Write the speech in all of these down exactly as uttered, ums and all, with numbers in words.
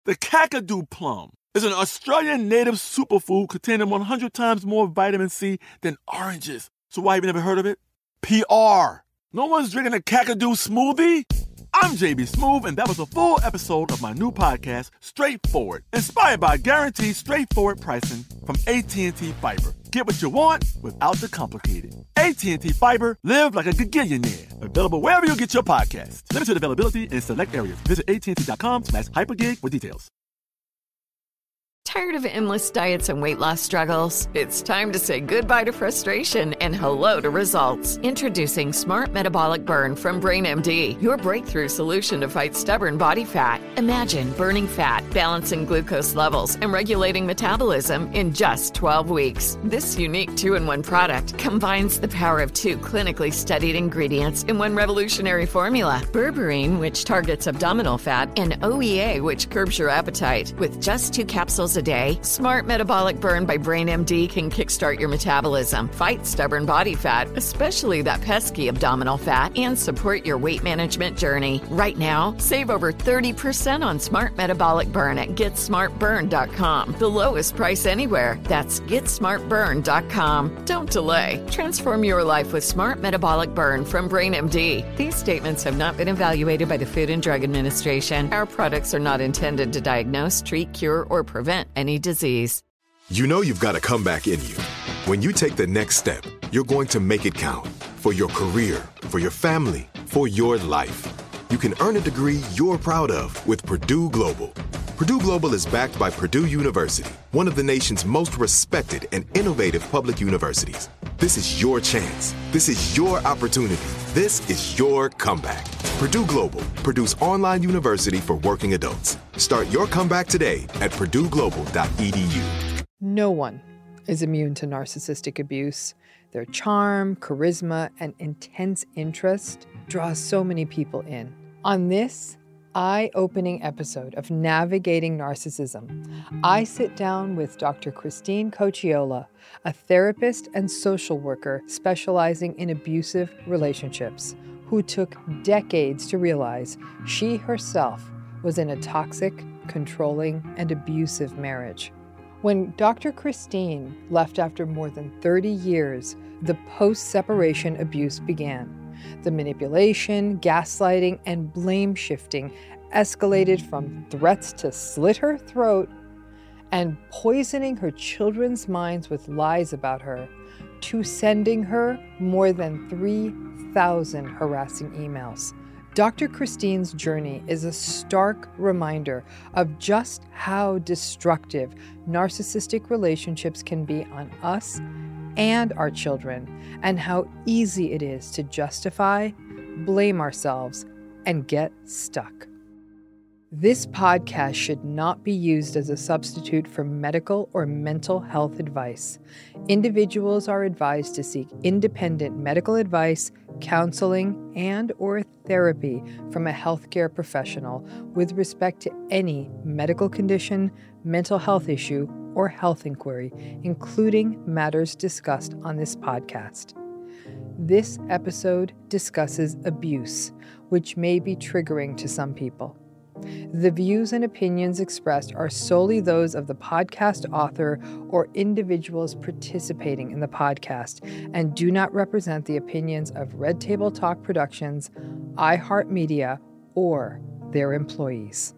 The Kakadu plum is an Australian native superfood containing one hundred times more vitamin C than oranges. So why have you never heard of it? P R. No one's drinking a Kakadu smoothie? I'm J B Smoove, and that was a full episode of my new podcast, Straightforward, inspired by guaranteed straightforward pricing from A T and T Fiber. Get what you want without the complicated. A T and T Fiber, live like a gigillionaire. Available wherever you get your podcasts. Limited availability in select areas. Visit AT&T.com slash hypergig for details. Tired of endless diets and weight loss struggles? It's time to say goodbye to frustration and hello to results. Introducing Smart Metabolic Burn from BrainMD, your breakthrough solution to fight stubborn body fat. Imagine burning fat, balancing glucose levels, and regulating metabolism in just twelve weeks. This unique two-in-one product combines the power of two clinically studied ingredients in one revolutionary formula. Berberine, which targets abdominal fat, and O E A, which curbs your appetite. With just two capsules a day, Smart Metabolic Burn by BrainMD can kickstart your metabolism, fight stubborn body fat, especially that pesky abdominal fat, and support your weight management journey. Right now, save over thirty percent on Smart Metabolic Burn at get smart burn dot com. The lowest price anywhere. That's get smart burn dot com. Don't delay. Transform your life with Smart Metabolic Burn from BrainMD. These statements have not been evaluated by the Food and Drug Administration. Our products are not intended to diagnose, treat, cure, or prevent any disease. You know you've got a comeback in you. When you take the next step, you're going to make it count. For your career, for your family, for your life. You can earn a degree you're proud of with Purdue Global. Purdue Global is backed by Purdue University, one of the nation's most respected and innovative public universities. This is your chance. This is your opportunity. This is your comeback. Purdue Global, Purdue's online university for working adults. Start your comeback today at purdue global dot e d u. No one is immune to narcissistic abuse. Their charm, charisma, and intense interest draw so many people in. On this eye-opening episode of Navigating Narcissism, I sit down with Doctor Christine Cocciola, a therapist and social worker specializing in abusive relationships, who took decades to realize she herself was in a toxic, controlling, and abusive marriage. When Doctor Christine left after more than thirty years, the post-separation abuse began. The manipulation, gaslighting, and blame shifting escalated from threats to slit her throat and poisoning her children's minds with lies about her, to sending her more than three thousand harassing emails. Doctor Christine's journey is a stark reminder of just how destructive narcissistic relationships can be on us and our children, and how easy it is to justify, blame ourselves, and get stuck. This podcast should not be used as a substitute for medical or mental health advice. Individuals are advised to seek independent medical advice, counseling, and or therapy from a healthcare professional with respect to any medical condition, mental health issue, or health inquiry, including matters discussed on this podcast. This episode discusses abuse, which may be triggering to some people. The views and opinions expressed are solely those of the podcast author or individuals participating in the podcast and do not represent the opinions of Red Table Talk Productions, iHeartMedia, or their employees.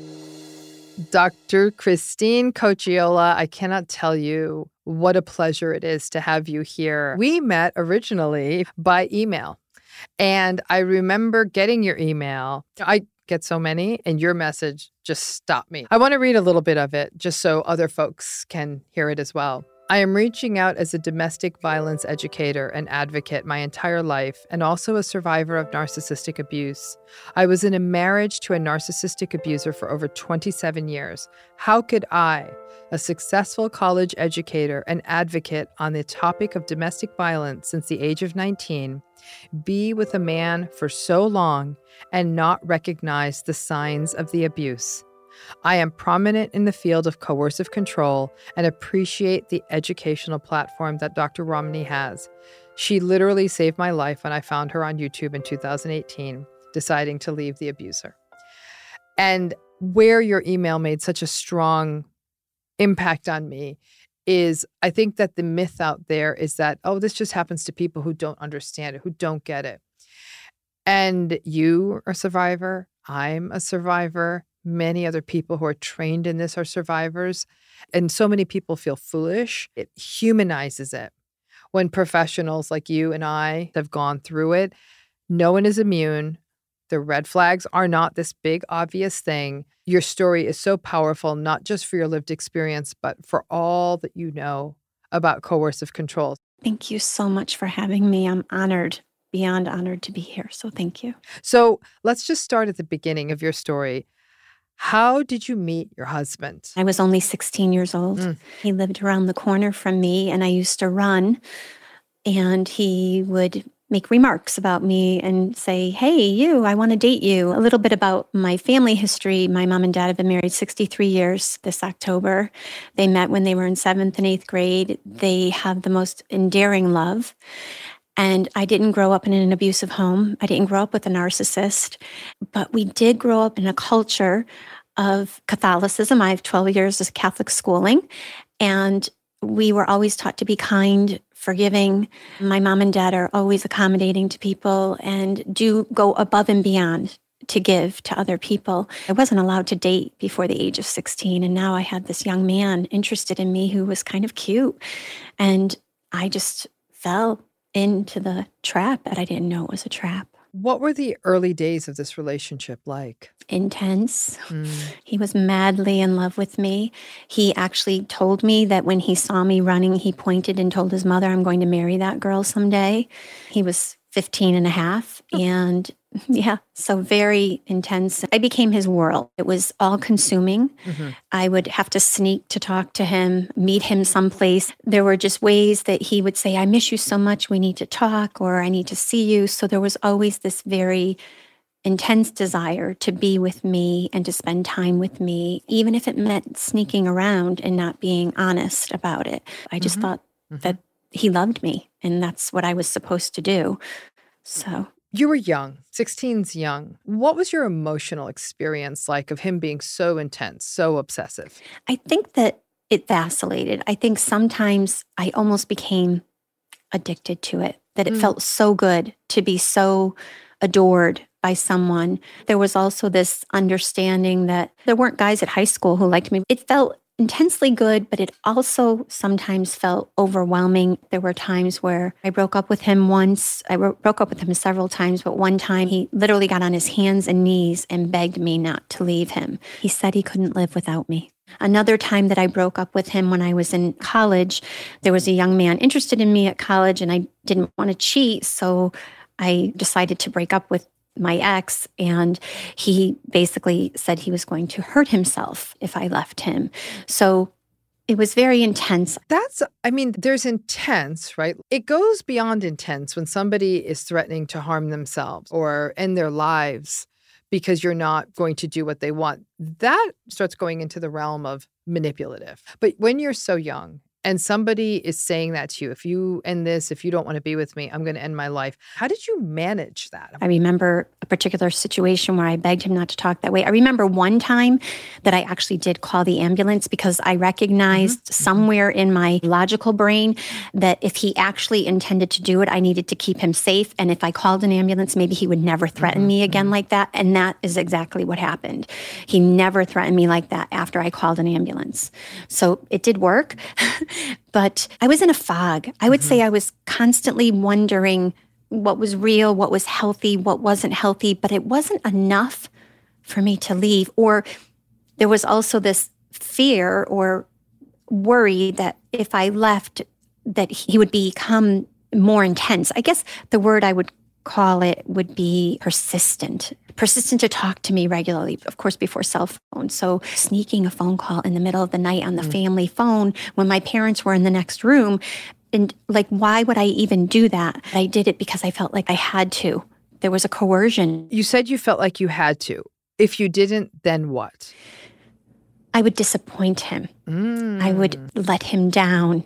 Doctor Christine Cocciola, I cannot tell you what a pleasure it is to have you here. We met originally by email, and I remember getting your email. I get so many, and your message just stopped me. I want to read a little bit of it just so other folks can hear it as well. I am reaching out as a domestic violence educator and advocate my entire life, and also a survivor of narcissistic abuse. I was in a marriage to a narcissistic abuser for over twenty-seven years. How could I, a successful college educator and advocate on the topic of domestic violence since the age of nineteen, be with a man for so long and not recognize the signs of the abuse? I am prominent in the field of coercive control and appreciate the educational platform that Doctor Romani has. She literally saved my life when I found her on YouTube in two thousand eighteen, deciding to leave the abuser. And where your email made such a strong impact on me is I think that the myth out there is that, oh, this just happens to people who don't understand it, who don't get it. And you are a survivor. I'm a survivor. Many other people who are trained in this are survivors. And so many people feel foolish. It humanizes it. When professionals like you and I have gone through it, no one is immune. The red flags are not this big, obvious thing. Your story is so powerful, not just for your lived experience, but for all that you know about coercive control. Thank you so much for having me. I'm honored, beyond honored to be here. So thank you. So let's just start at the beginning of your story. How did you meet your husband? I was only sixteen years old. Mm. He lived around the corner from me, and I used to run, and he would make remarks about me and say, hey, you, I want to date you. A little bit about my family history. My mom and dad have been married sixty-three years this October. They met when they were in seventh and eighth grade. They have the most endearing love. And I didn't grow up in an abusive home. I didn't grow up with a narcissist. But we did grow up in a culture of Catholicism. I have twelve years of Catholic schooling. And we were always taught to be kind, forgiving. My mom and dad are always accommodating to people and do go above and beyond to give to other people. I wasn't allowed to date before the age of sixteen. And now I had this young man interested in me who was kind of cute. And I just fell into the trap that I didn't know it was a trap. What were the early days of this relationship like? Intense. Mm. He was madly in love with me. He actually told me that when he saw me running, he pointed and told his mother, I'm going to marry that girl someday. He was fifteen and a half. And yeah, so very intense. I became his world. It was all consuming. Mm-hmm. I would have to sneak to talk to him, meet him someplace. There were just ways that he would say, I miss you so much, we need to talk, or I need to see you. So there was always this very intense desire to be with me and to spend time with me, even if it meant sneaking around and not being honest about it. I just mm-hmm. thought mm-hmm. that he loved me, and that's what I was supposed to do. So you were young. sixteen's young. What was your emotional experience like of him being so intense, so obsessive? I think that it vacillated. I think sometimes I almost became addicted to it, that it mm. felt so good to be so adored by someone. There was also this understanding that there weren't guys at high school who liked me. It felt intensely good, but it also sometimes felt overwhelming. There were times where I broke up with him once. I ro- broke up with him several times, but one time he literally got on his hands and knees and begged me not to leave him. He said he couldn't live without me. Another time that I broke up with him when I was in college, there was a young man interested in me at college, and I didn't want to cheat, so I decided to break up with my ex, and he basically said he was going to hurt himself if I left him. So it was very intense. That's, I mean, there's intense, right? It goes beyond intense when somebody is threatening to harm themselves or end their lives because you're not going to do what they want. That starts going into the realm of manipulative. But when you're so young, and somebody is saying that to you, if you end this, if you don't want to be with me, I'm going to end my life. How did you manage that? I remember a particular situation where I begged him not to talk that way. I remember one time that I actually did call the ambulance because I recognized mm-hmm. somewhere in my logical brain that if he actually intended to do it, I needed to keep him safe. And if I called an ambulance, maybe he would never threaten mm-hmm. me again mm-hmm. like that. And that is exactly what happened. He never threatened me like that after I called an ambulance. So it did work. But I was in a fog. I would mm-hmm. say I was constantly wondering what was real, what was healthy, what wasn't healthy, but it wasn't enough for me to leave. Or there was also this fear or worry that if I left, that he would become more intense. I guess the word I would call it would be persistent. Persistent to talk to me regularly, of course, before cell phones. So sneaking a phone call in the middle of the night on the mm. family phone when my parents were in the next room. And like, why would I even do that? I did it because I felt like I had to. There was a coercion. You said you felt like you had to. If you didn't, then what? I would disappoint him. Mm. I would let him down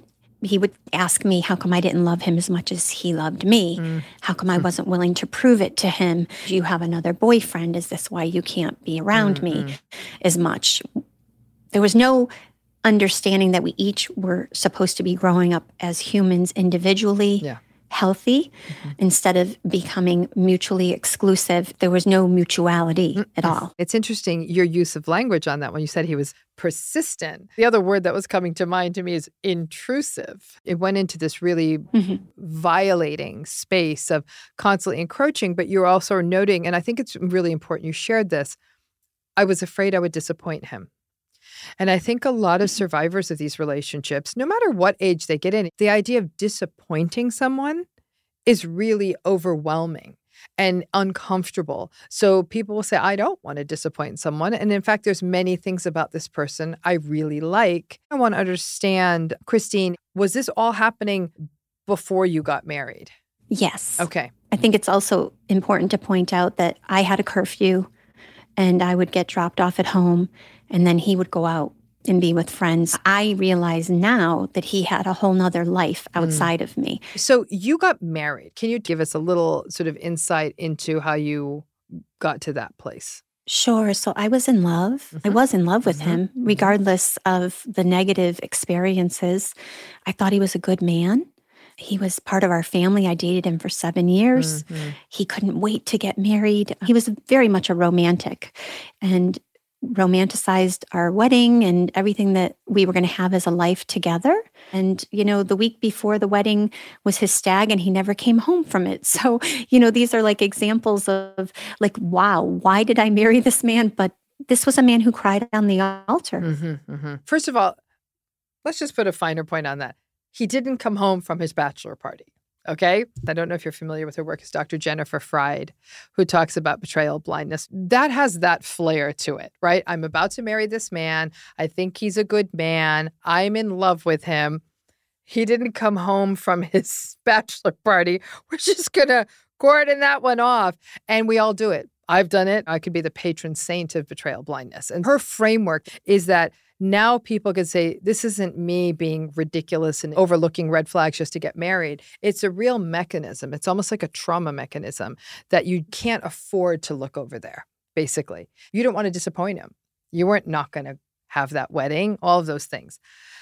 he would ask me, how come I didn't love him as much as he loved me? Mm. How come I wasn't willing to prove it to him? Do you have another boyfriend? Is this why you can't be around mm-hmm. me as much? There was no understanding that we each were supposed to be growing up as humans individually, yeah. healthy, mm-hmm. instead of becoming mutually exclusive. There was no mutuality mm-hmm. at all. It's interesting, your use of language on that when you said he was persistent. The other word that was coming to mind to me is intrusive. It went into this really mm-hmm. violating space of constantly encroaching, but you're also noting, and I think it's really important you shared this, I was afraid I would disappoint him. And I think a lot of survivors of these relationships, no matter what age they get in, the idea of disappointing someone is really overwhelming and uncomfortable. So people will say, I don't want to disappoint someone. And in fact, there's many things about this person I really like. I want to understand, Christine, was this all happening before you got married? Yes. Okay. I think it's also important to point out that I had a curfew and I would get dropped off at home. And then he would go out and be with friends. I realize now that he had a whole nother life outside mm. of me. So you got married. Can you give us a little sort of insight into how you got to that place? Sure. So I was in love. Mm-hmm. I was in love with mm-hmm. him, regardless of the negative experiences. I thought he was a good man. He was part of our family. I dated him for seven years. Mm-hmm. He couldn't wait to get married. He was very much a romantic and romanticized our wedding and everything that we were going to have as a life together. And, you know, the week before the wedding was his stag and he never came home from it. So, you know, these are like examples of like, wow, why did I marry this man? But this was a man who cried on the altar. Mm-hmm, mm-hmm. First of all, let's just put a finer point on that. He didn't come home from his bachelor party. Okay? I don't know if you're familiar with her work. It's Doctor Jennifer Fried, who talks about betrayal blindness. That has that flair to it, right? I'm about to marry this man. I think he's a good man. I'm in love with him. He didn't come home from his bachelor party. We're just going to cordon that one off. And we all do it. I've done it. I could be the patron saint of betrayal blindness. And her framework is that now people could say, this isn't me being ridiculous and overlooking red flags just to get married. It's a real mechanism. It's almost like a trauma mechanism that you can't afford to look over there, basically. You don't want to disappoint him. You weren't not going to have that wedding, all of those things.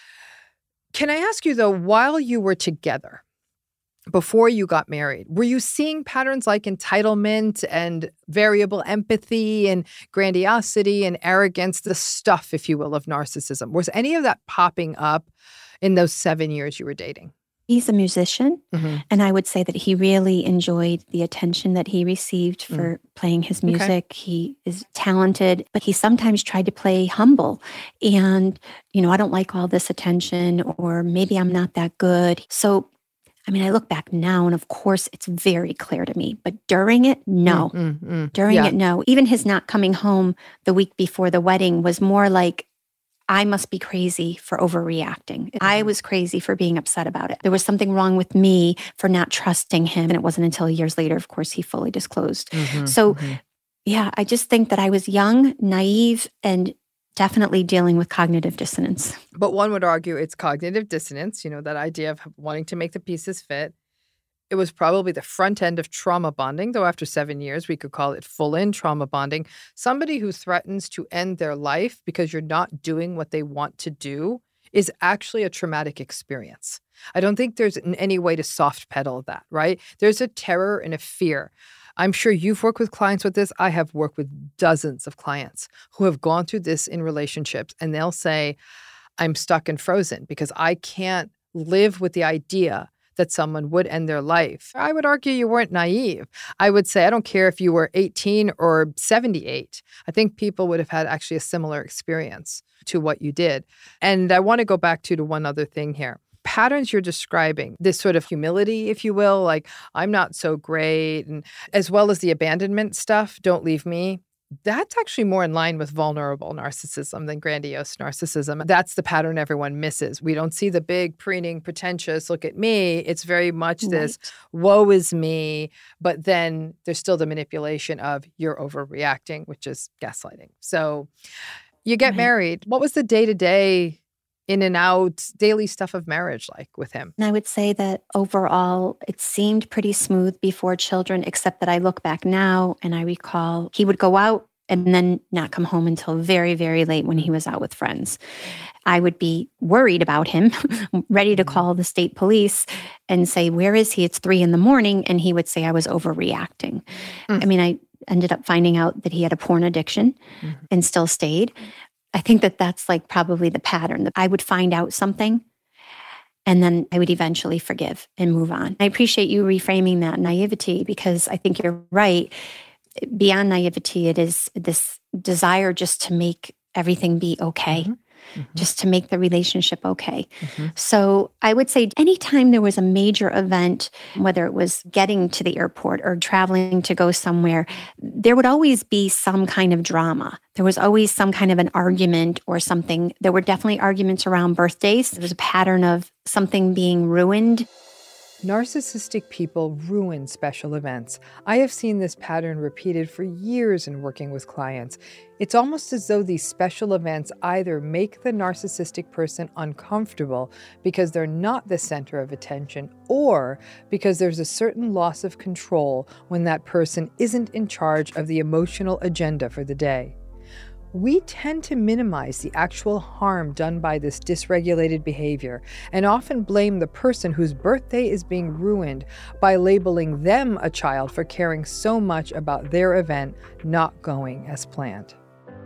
Can I ask you, though, while you were together, before you got married, were you seeing patterns like entitlement and variable empathy and grandiosity and arrogance, the stuff, if you will, of narcissism? Was any of that popping up in those seven years you were dating? He's a musician, mm-hmm. and I would say that he really enjoyed the attention that he received for mm. playing his music. Okay. He is talented, but he sometimes tried to play humble. And, you know, I don't like all this attention, or maybe I'm not that good. So I mean, I look back now and of course it's very clear to me, but during it, no. Mm, mm, mm. During yeah. it, no. Even his not coming home the week before the wedding was more like, I must be crazy for overreacting. Mm-hmm. I was crazy for being upset about it. There was something wrong with me for not trusting him. And it wasn't until years later, of course, he fully disclosed. Mm-hmm, so mm-hmm. yeah, I just think that I was young, naive, and definitely dealing with cognitive dissonance. But one would argue it's cognitive dissonance, you know, that idea of wanting to make the pieces fit. It was probably the front end of trauma bonding, though after seven years, we could call it full-in trauma bonding. Somebody who threatens to end their life because you're not doing what they want to do is actually a traumatic experience. I don't think there's in any way to soft pedal that, right? There's a terror and a fear. I'm sure you've worked with clients with this. I have worked with dozens of clients who have gone through this in relationships, and they'll say, I'm stuck and frozen because I can't live with the idea that someone would end their life. I would argue you weren't naive. I would say, I don't care if you were eighteen or seventy-eight. I think people would have had actually a similar experience to what you did. And I want to go back to, to one other thing here. Patterns you're describing, this sort of humility, if you will, like, I'm not so great, and as well as the abandonment stuff, don't leave me. That's actually more in line with vulnerable narcissism than grandiose narcissism. That's the pattern everyone misses. We don't see the big, preening, pretentious, look at me. It's very much this, right. Woe is me. But then there's still the manipulation of you're overreacting, which is gaslighting. So you get right. married. What was the day-to-day in and out, daily stuff of marriage like with him? And I would say that overall, it seemed pretty smooth before children, except that I look back now and I recall he would go out and then not come home until very, very late when he was out with friends. I would be worried about him, ready to call the state police and say, where is he? It's three in the morning. And he would say I was overreacting. Mm. I mean, I ended up finding out that he had a porn addiction mm-hmm. and still stayed. I think that that's like probably the pattern, that I would find out something and then I would eventually forgive and move on. I appreciate you reframing that naivety, because I think you're right. Beyond naivety, it is this desire just to make everything be okay, mm-hmm. Mm-hmm. just to make the relationship okay. Mm-hmm. So I would say anytime there was a major event, whether it was getting to the airport or traveling to go somewhere, there would always be some kind of drama. There was always some kind of an argument or something. There were definitely arguments around birthdays. There was a pattern of something being ruined. Narcissistic people ruin special events. I have seen this pattern repeated for years in working with clients. It's almost as though these special events either make the narcissistic person uncomfortable because they're not the center of attention, or because there's a certain loss of control when that person isn't in charge of the emotional agenda for the day. We tend to minimize the actual harm done by this dysregulated behavior and often blame the person whose birthday is being ruined by labeling them a child for caring so much about their event not going as planned.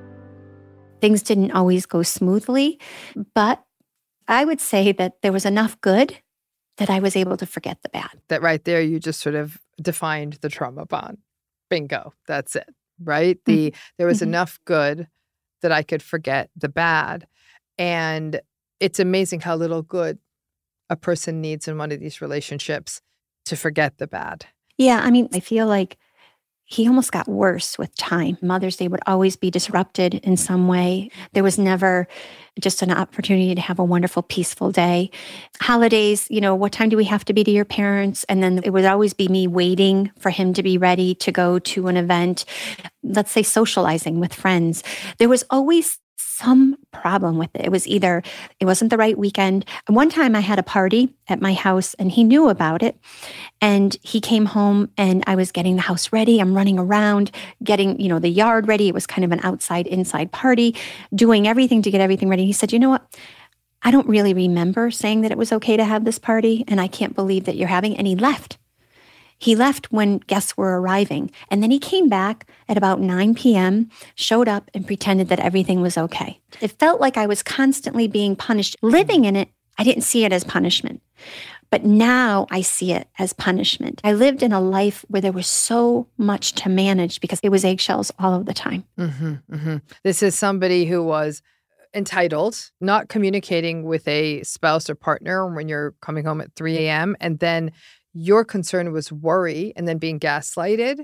Things didn't always go smoothly, but I would say that there was enough good that I was able to forget the bad. That right there, you just sort of defined the trauma bond. Bingo. That's it, right? The mm-hmm. There was mm-hmm. enough good that I could forget the bad. And it's amazing how little good a person needs in one of these relationships to forget the bad. Yeah, I mean, I feel like he almost got worse with time. Mother's Day would always be disrupted in some way. There was never just an opportunity to have a wonderful, peaceful day. Holidays, you know, what time do we have to be to your parents? And then it would always be me waiting for him to be ready to go to an event, let's say socializing with friends. There was always some problem with it. It was either, it wasn't the right weekend. And one time I had a party at my house and he knew about it. And he came home and I was getting the house ready. I'm running around, getting, you know, the yard ready. It was kind of an outside, inside party, doing everything to get everything ready. He said, you know what? I don't really remember saying that it was okay to have this party. And I can't believe that you're having. And he left. He left when guests were arriving. And then he came back at about nine p.m., showed up and pretended that everything was okay. It felt like I was constantly being punished. Living in it, I didn't see it as punishment. But now I see it as punishment. I lived in a life where there was so much to manage because it was eggshells all of the time. Mm-hmm, mm-hmm. This is somebody who was entitled, not communicating with a spouse or partner when you're coming home at three a.m., and then your concern was worry and then being gaslighted.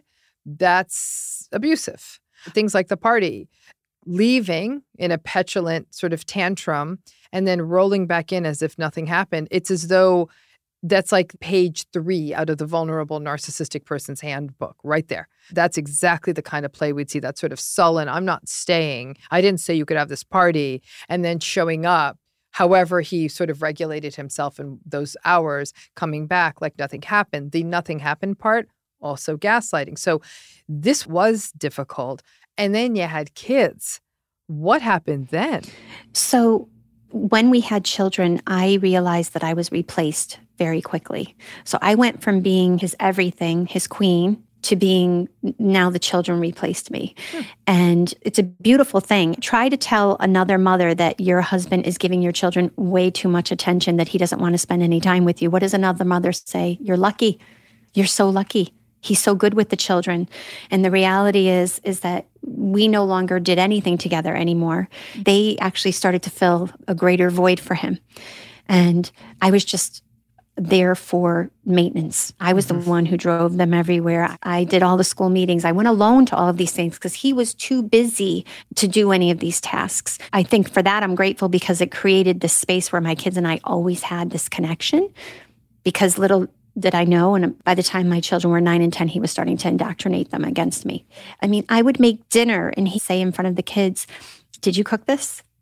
That's abusive. Things like the party, leaving in a petulant sort of tantrum and then rolling back in as if nothing happened. It's as though that's like page three out of the vulnerable narcissistic person's handbook right there. That's exactly the kind of play we'd see, that sort of sullen, I'm not staying. I didn't say you could have this party. And then showing up. However, he sort of regulated himself in those hours, coming back like nothing happened. The nothing happened part, also gaslighting. So this was difficult. And then you had kids. What happened then? So when we had children, I realized that I was replaced very quickly. So I went from being his everything, his queen, to being now the children replaced me. Hmm. And it's a beautiful thing. Try to tell another mother that your husband is giving your children way too much attention, that he doesn't want to spend any time with you. What does another mother say? You're lucky. You're so lucky. He's so good with the children. And the reality is, is that we no longer did anything together anymore. They actually started to fill a greater void for him. And I was just there for maintenance. I was mm-hmm. the one who drove them everywhere. I did all the school meetings. I went alone to all of these things because he was too busy to do any of these tasks. I think for that, I'm grateful because it created this space where my kids and I always had this connection, because little did I know, and by the time my children were nine and ten, he was starting to indoctrinate them against me. I mean, I would make dinner and he'd say in front of the kids, did you cook this?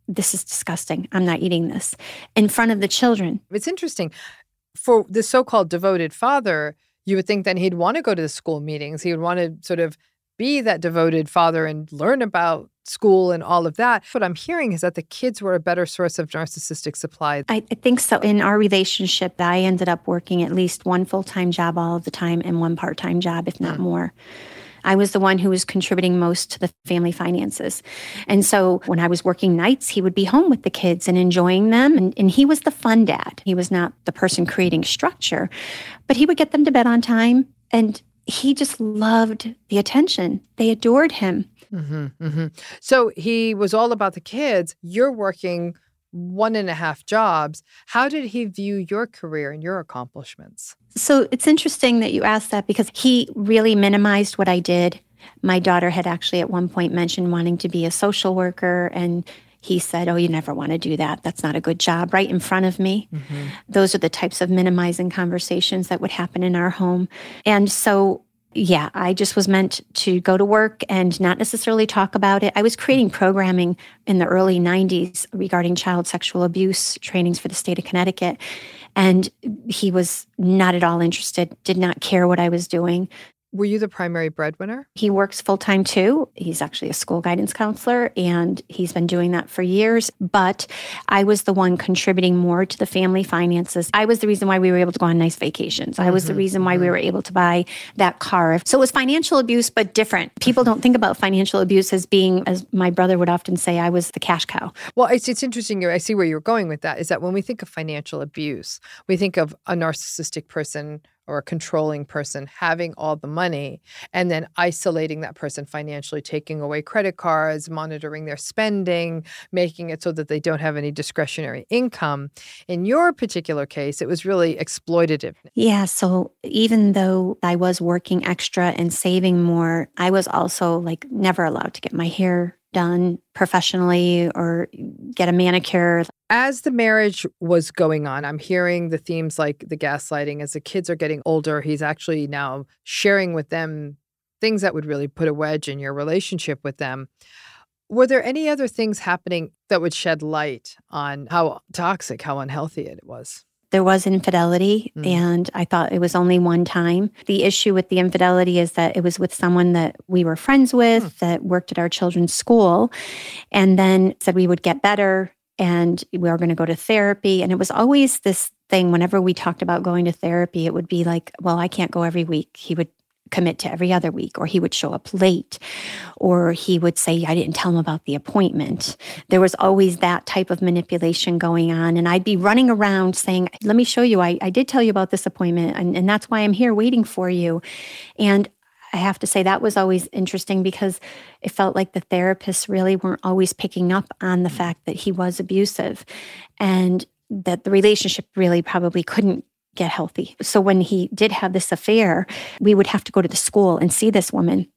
this is disgusting. I'm not eating this in front of the children. It's interesting. For the so-called devoted father, you would think then he'd want to go to the school meetings. He would want to sort of be that devoted father and learn about school and all of that. What I'm hearing is that the kids were a better source of narcissistic supply. I, I think so. In our relationship, I ended up working at least one full-time job all of the time and one part-time job, if not mm. more. I was the one who was contributing most to the family finances. And so when I was working nights, he would be home with the kids and enjoying them. And, and he was the fun dad. He was not the person creating structure, but he would get them to bed on time. And he just loved the attention. They adored him. Mm-hmm, mm-hmm. So he was all about the kids. You're working one and a half jobs. How did he view your career and your accomplishments? So it's interesting that you asked that because he really minimized what I did. My daughter had actually at one point mentioned wanting to be a social worker, and he said, oh, you never want to do that. That's not a good job, right in front of me. Mm-hmm. Those are the types of minimizing conversations that would happen in our home. And so yeah, I just was meant to go to work and not necessarily talk about it. I was creating programming in the early nineties regarding child sexual abuse trainings for the state of Connecticut. And he was not at all interested, did not care what I was doing. Were you the primary breadwinner? He works full-time too. He's actually a school guidance counselor, and he's been doing that for years. But I was the one contributing more to the family finances. I was the reason why we were able to go on nice vacations. Mm-hmm. I was the reason why mm-hmm. we were able to buy that car. So it was financial abuse, but different. People don't think about financial abuse as being, as my brother would often say, I was the cash cow. Well, it's, it's interesting. I see where you're going with that, is that when we think of financial abuse, we think of a narcissistic person or a controlling person having all the money and then isolating that person financially, taking away credit cards, monitoring their spending, making it so that they don't have any discretionary income. In your particular case, it was really exploitative. Yeah. So even though I was working extra and saving more, I was also like never allowed to get my hair done professionally or get a manicure. As the marriage was going on, I'm hearing the themes like the gaslighting. As the kids are getting older, he's actually now sharing with them things that would really put a wedge in your relationship with them. Were there any other things happening that would shed light on how toxic, how unhealthy it was? There was infidelity, mm. and I thought it was only one time. The issue with the infidelity is that it was with someone that we were friends with, mm. that worked at our children's school, and then said we would get better and we were going to go to therapy. And it was always this thing, whenever we talked about going to therapy, it would be like, well, I can't go every week. He would commit to every other week, or he would show up late, or he would say, I didn't tell him about the appointment. There was always that type of manipulation going on. And I'd be running around saying, let me show you, I, I did tell you about this appointment, and, and that's why I'm here waiting for you. And I have to say that was always interesting because it felt like the therapists really weren't always picking up on the fact that he was abusive and that the relationship really probably couldn't get healthy. So when he did have this affair, we would have to go to the school and see this woman.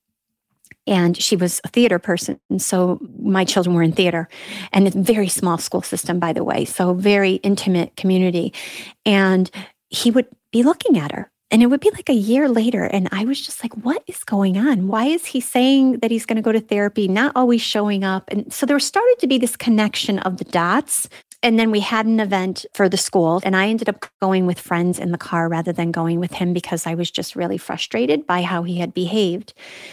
And she was a theater person. And so my children were in theater, and it's a very small school system, by the way. So very intimate community. And he would be looking at her. And it would be like a year later. And I was just like, what is going on? Why is he saying that he's going to go to therapy, not always showing up? And so there started to be this connection of the dots. And then we had an event for the school, and I ended up going with friends in the car rather than going with him because I was just really frustrated by how he had behaved.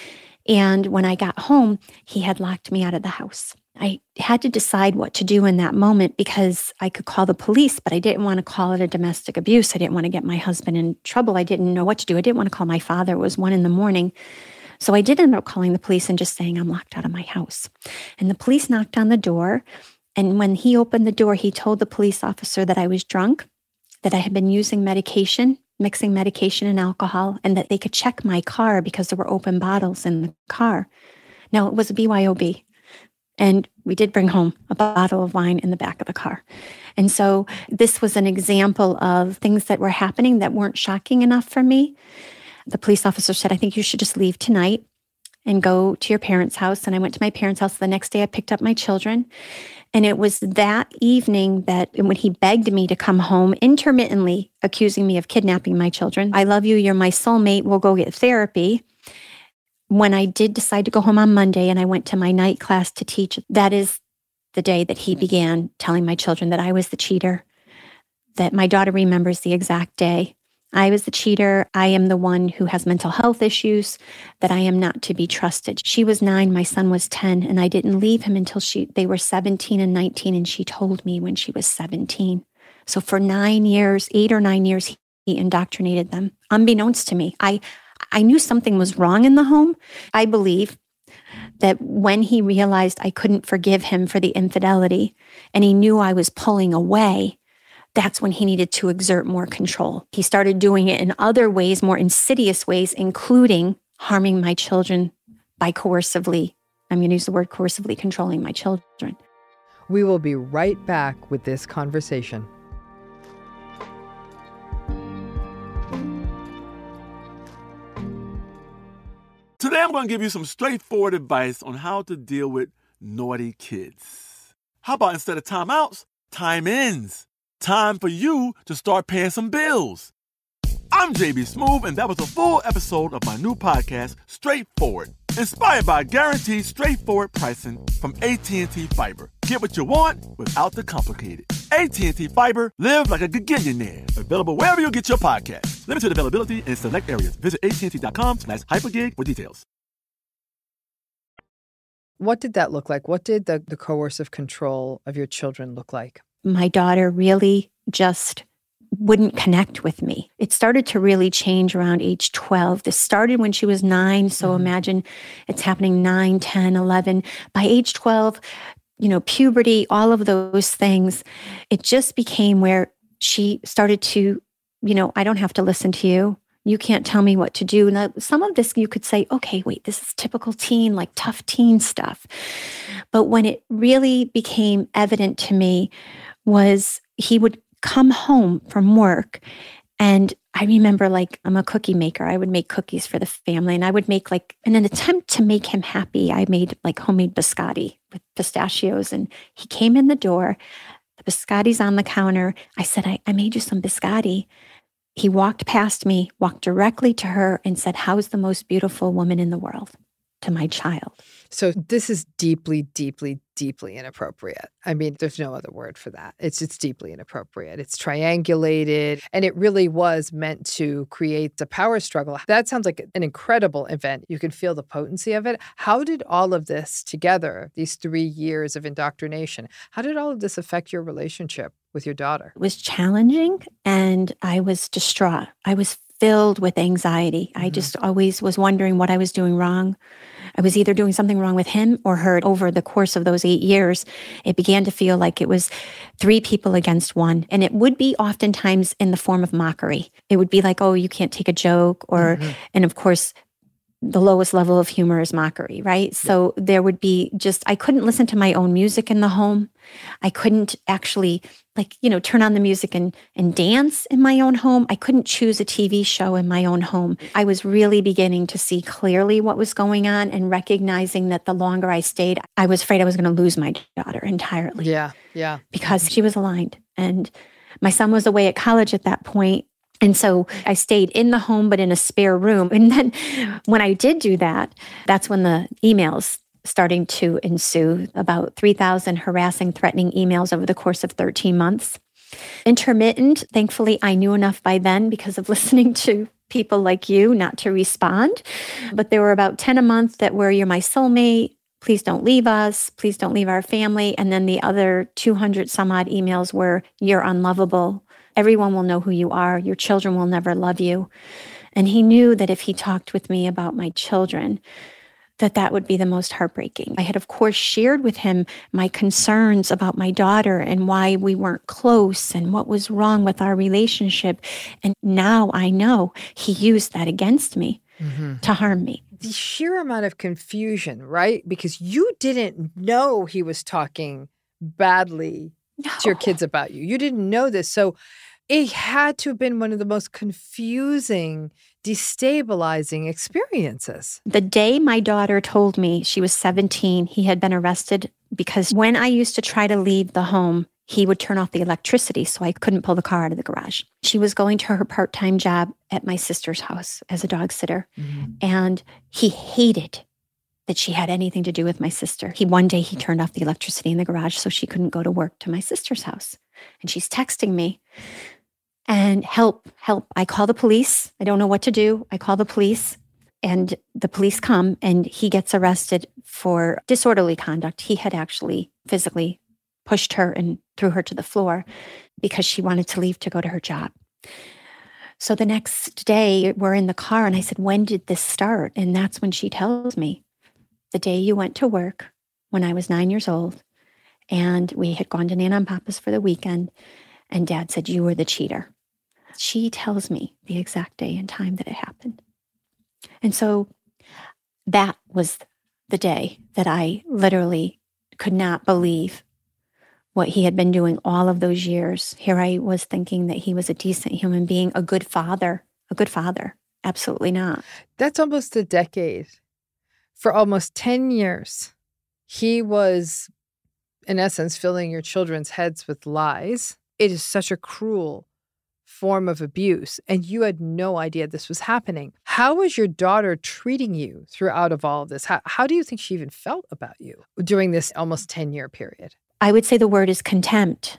And when I got home, he had locked me out of the house. I had to decide what to do in that moment because I could call the police, but I didn't want to call it a domestic abuse. I didn't want to get my husband in trouble. I didn't know what to do. I didn't want to call my father. It was one in the morning. So I did end up calling the police and just saying, I'm locked out of my house. And the police knocked on the door. And when he opened the door, he told the police officer that I was drunk, that I had been using medication, mixing medication and alcohol, and that they could check my car because there were open bottles in the car. Now, it was a B Y O B. And we did bring home a bottle of wine in the back of the car. And so this was an example of things that were happening that weren't shocking enough for me. The police officer said, I think you should just leave tonight and go to your parents' house. And I went to my parents' house. The next day I picked up my children. And it was that evening that when he begged me to come home, intermittently accusing me of kidnapping my children. I love you. You're my soulmate. We'll go get therapy. When I did decide to go home on Monday and I went to my night class to teach, that is the day that he began telling my children that I was the cheater, that my daughter remembers the exact day. I was the cheater. I am the one who has mental health issues, that I am not to be trusted. She was nine, my son was ten, and I didn't leave him until she they were seventeen and nineteen, and she told me when she was seventeen. So for nine years, eight or nine years, he, he indoctrinated them, unbeknownst to me. I, I knew something was wrong in the home. I believe that when he realized I couldn't forgive him for the infidelity, and he knew I was pulling away, that's when he needed to exert more control. He started doing it in other ways, more insidious ways, including harming my children by coercively, I'm going to use the word coercively, controlling my children. We will be right back with this conversation. Today I'm going to give you some straightforward advice on how to deal with naughty kids. How about instead of timeouts, time ins? Time for you to start paying some bills. I'm J B Smoove, and that was a full episode of my new podcast, Straightforward, inspired by guaranteed straightforward pricing from A T and T Fiber. Get what you want without the complicated. A T and T Fiber, live like a gigillionaire. Available wherever you get your podcasts. Limited availability in select areas. Visit AT&T.com slash hypergig for details. What did that look like? What did the, the coercive control of your children look like? My daughter really just wouldn't connect with me. It started to really change around age twelve. This started when she was nine. So mm-hmm. imagine it's happening nine, ten, eleven. By age twelve, you know, puberty, all of those things, it just became where she started to, you know, I don't have to listen to you. You can't tell me what to do. Now, some of this you could say, okay, wait, this is typical teen, like tough teen stuff. But when it really became evident to me was he would come home from work, and I remember, like, I'm a cookie maker. I would make cookies for the family, and I would make, like, in an attempt to make him happy, I made like homemade biscotti with pistachios, and he came in the door, the biscotti's on the counter. I said, I, I made you some biscotti. He walked past me, walked directly to her, and said, how's the most beautiful woman in the world? To my child. So this is deeply, deeply, deeply inappropriate. I mean, there's no other word for that. It's it's deeply inappropriate. It's triangulated, and it really was meant to create a power struggle. That sounds like an incredible event. You can feel the potency of it. How did all of this together, these three years of indoctrination, how did all of this affect your relationship with your daughter? It was challenging, and I was distraught. I was filled with anxiety. Mm-hmm. I just always was wondering what I was doing wrong. I was either doing something wrong with him or her. Over the course of those eight years, it began to feel like it was three people against one. And it would be oftentimes in the form of mockery. It would be like, oh, you can't take a joke. Or, mm-hmm. and of course, the lowest level of humor is mockery, right? Yeah. So there would be just, I couldn't listen to my own music in the home. I couldn't actually, like, you know, turn on the music and, and dance in my own home. I couldn't choose a T V show in my own home. I was really beginning to see clearly what was going on and recognizing that the longer I stayed, I was afraid I was going to lose my daughter entirely. Yeah, yeah. Because she was aligned. And my son was away at college at that point. And so I stayed in the home, but in a spare room. And then when I did do that, that's when the emails starting to ensue, about three thousand harassing, threatening emails over the course of thirteen months. Intermittent, thankfully, I knew enough by then because of listening to people like you not to respond. But there were about ten a month that were, you're my soulmate, please don't leave us, please don't leave our family. And then the other two hundred some odd emails were, you're unlovable. Everyone will know who you are. Your children will never love you. And he knew that if he talked with me about my children, that that would be the most heartbreaking. I had, of course, shared with him my concerns about my daughter and why we weren't close and what was wrong with our relationship. And now I know he used that against me mm-hmm. to harm me. The sheer amount of confusion, right? Because you didn't know he was talking badly no. to your kids about you. You didn't know this. So it had to have been one of the most confusing, destabilizing experiences. The day my daughter told me she was seventeen, he had been arrested because when I used to try to leave the home, he would turn off the electricity so I couldn't pull the car out of the garage. She was going to her part-time job at my sister's house as a dog sitter. Mm-hmm. And he hated that she had anything to do with my sister. He one day he turned off the electricity in the garage so she couldn't go to work to my sister's house. And she's texting me and help, help. I call the police. I don't know what to do. I call the police and the police come and he gets arrested for disorderly conduct. He had actually physically pushed her and threw her to the floor because she wanted to leave to go to her job. So the next day we're in the car and I said, when did this start? And that's when she tells me, the day you went to work when I was nine years old and we had gone to Nana and Papa's for the weekend and Dad said, you were the cheater. She tells me the exact day and time that it happened. And so that was the day that I literally could not believe what he had been doing all of those years. Here I was thinking that he was a decent human being, a good father, a good father. Absolutely not. That's almost a decade. For almost ten years, he was, in essence, filling your children's heads with lies. It is such a cruel form of abuse, and you had no idea this was happening. How was your daughter treating you throughout of all of this? How, how do you think she even felt about you during this almost ten-year period? I would say the word is contempt.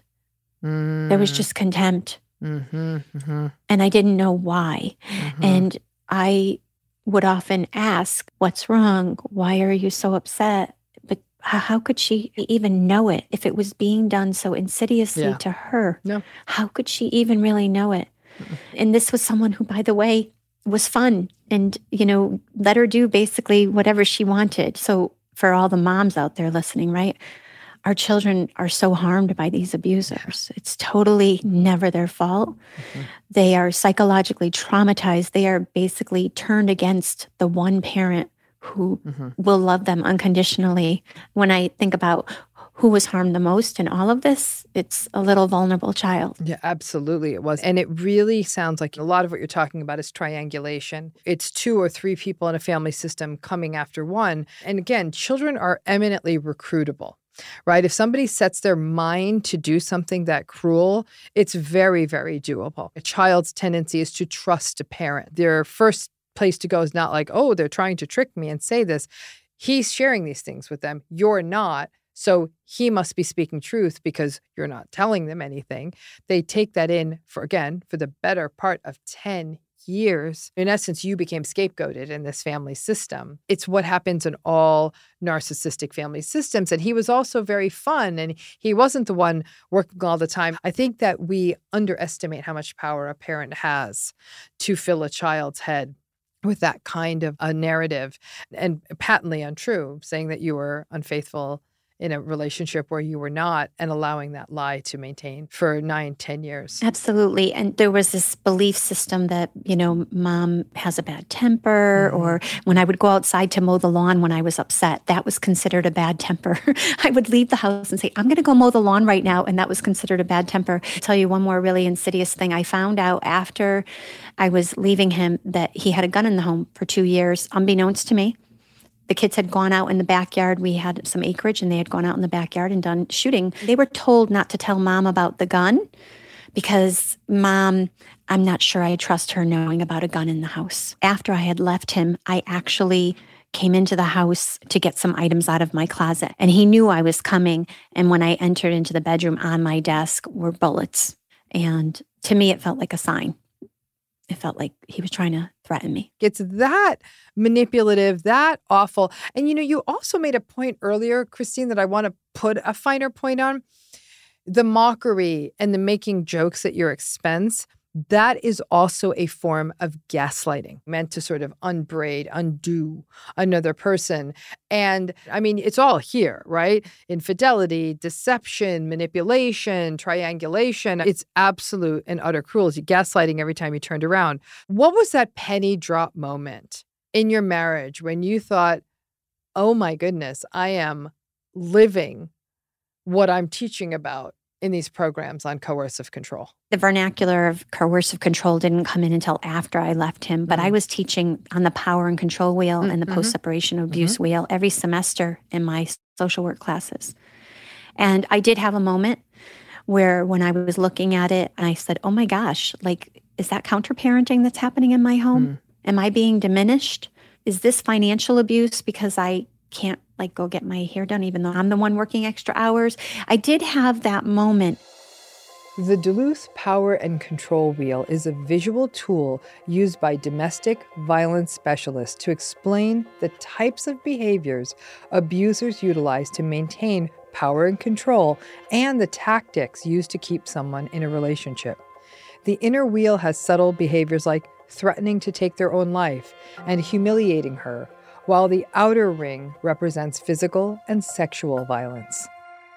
Mm. There was just contempt. Mm-hmm, mm-hmm. And I didn't know why. Mm-hmm. And I would often ask, what's wrong? Why are you so upset? But how, how could she even know it if it was being done so insidiously Yeah. to her? No. How could she even really know it? Mm-mm. And this was someone who, by the way, was fun and, you know, let her do basically whatever she wanted. So for all the moms out there listening, right? Our children are so harmed by these abusers. It's totally never their fault. Mm-hmm. They are psychologically traumatized. They are basically turned against the one parent who mm-hmm. will love them unconditionally. When I think about who was harmed the most in all of this, it's a little vulnerable child. Yeah, absolutely it was. And it really sounds like a lot of what you're talking about is triangulation. It's two or three people in a family system coming after one. And again, children are eminently recruitable. Right? If somebody sets their mind to do something that cruel, it's very, very doable. A child's tendency is to trust a parent. Their first place to go is not like, oh, they're trying to trick me and say this. He's sharing these things with them. You're not. So he must be speaking truth because you're not telling them anything. They take that in for, again, for the better part of ten years. In essence, you became scapegoated in this family system. It's what happens in all narcissistic family systems. And he was also very fun, and he wasn't the one working all the time. I think that we underestimate how much power a parent has to fill a child's head with that kind of a narrative and patently untrue, saying that you were unfaithful in a relationship where you were not, and allowing that lie to maintain for nine, ten years. Absolutely. And there was this belief system that, you know, mom has a bad temper, mm-hmm. or when I would go outside to mow the lawn when I was upset, that was considered a bad temper. I would leave the house and say, I'm going to go mow the lawn right now. And that was considered a bad temper. I'll tell you one more really insidious thing. I found out after I was leaving him that he had a gun in the home for two years, unbeknownst to me. The kids had gone out in the backyard. We had some acreage, and they had gone out in the backyard and done shooting. They were told not to tell mom about the gun because mom, I'm not sure I trust her knowing about a gun in the house. After I had left him, I actually came into the house to get some items out of my closet, and he knew I was coming. And when I entered into the bedroom, on my desk were bullets. And to me, it felt like a sign. It felt like he was trying to threaten me. It's that manipulative, that awful. And, you know, you also made a point earlier, Christine, that I want to put a finer point on. The mockery and the making jokes at your expense, that is also a form of gaslighting, meant to sort of unbraid, undo another person. And I mean, it's all here, right? Infidelity, deception, manipulation, triangulation. It's absolute and utter cruelty, gaslighting every time you turned around. What was that penny drop moment in your marriage when you thought, oh my goodness, I am living what I'm teaching about in these programs on coercive control? The vernacular of coercive control didn't come in until after I left him, but mm-hmm. I was teaching on the power and control wheel mm-hmm. and the post-separation abuse mm-hmm. wheel every semester in my social work classes. And I did have a moment where when I was looking at it, I said, oh my gosh, like, is that counter-parenting that's happening in my home? Mm. Am I being diminished? Is this financial abuse because I can't like go get my hair done, even though I'm the one working extra hours. I did have that moment. The Duluth Power and Control Wheel is a visual tool used by domestic violence specialists to explain the types of behaviors abusers utilize to maintain power and control and the tactics used to keep someone in a relationship. The inner wheel has subtle behaviors like threatening to take their own life and humiliating her, while the outer ring represents physical and sexual violence.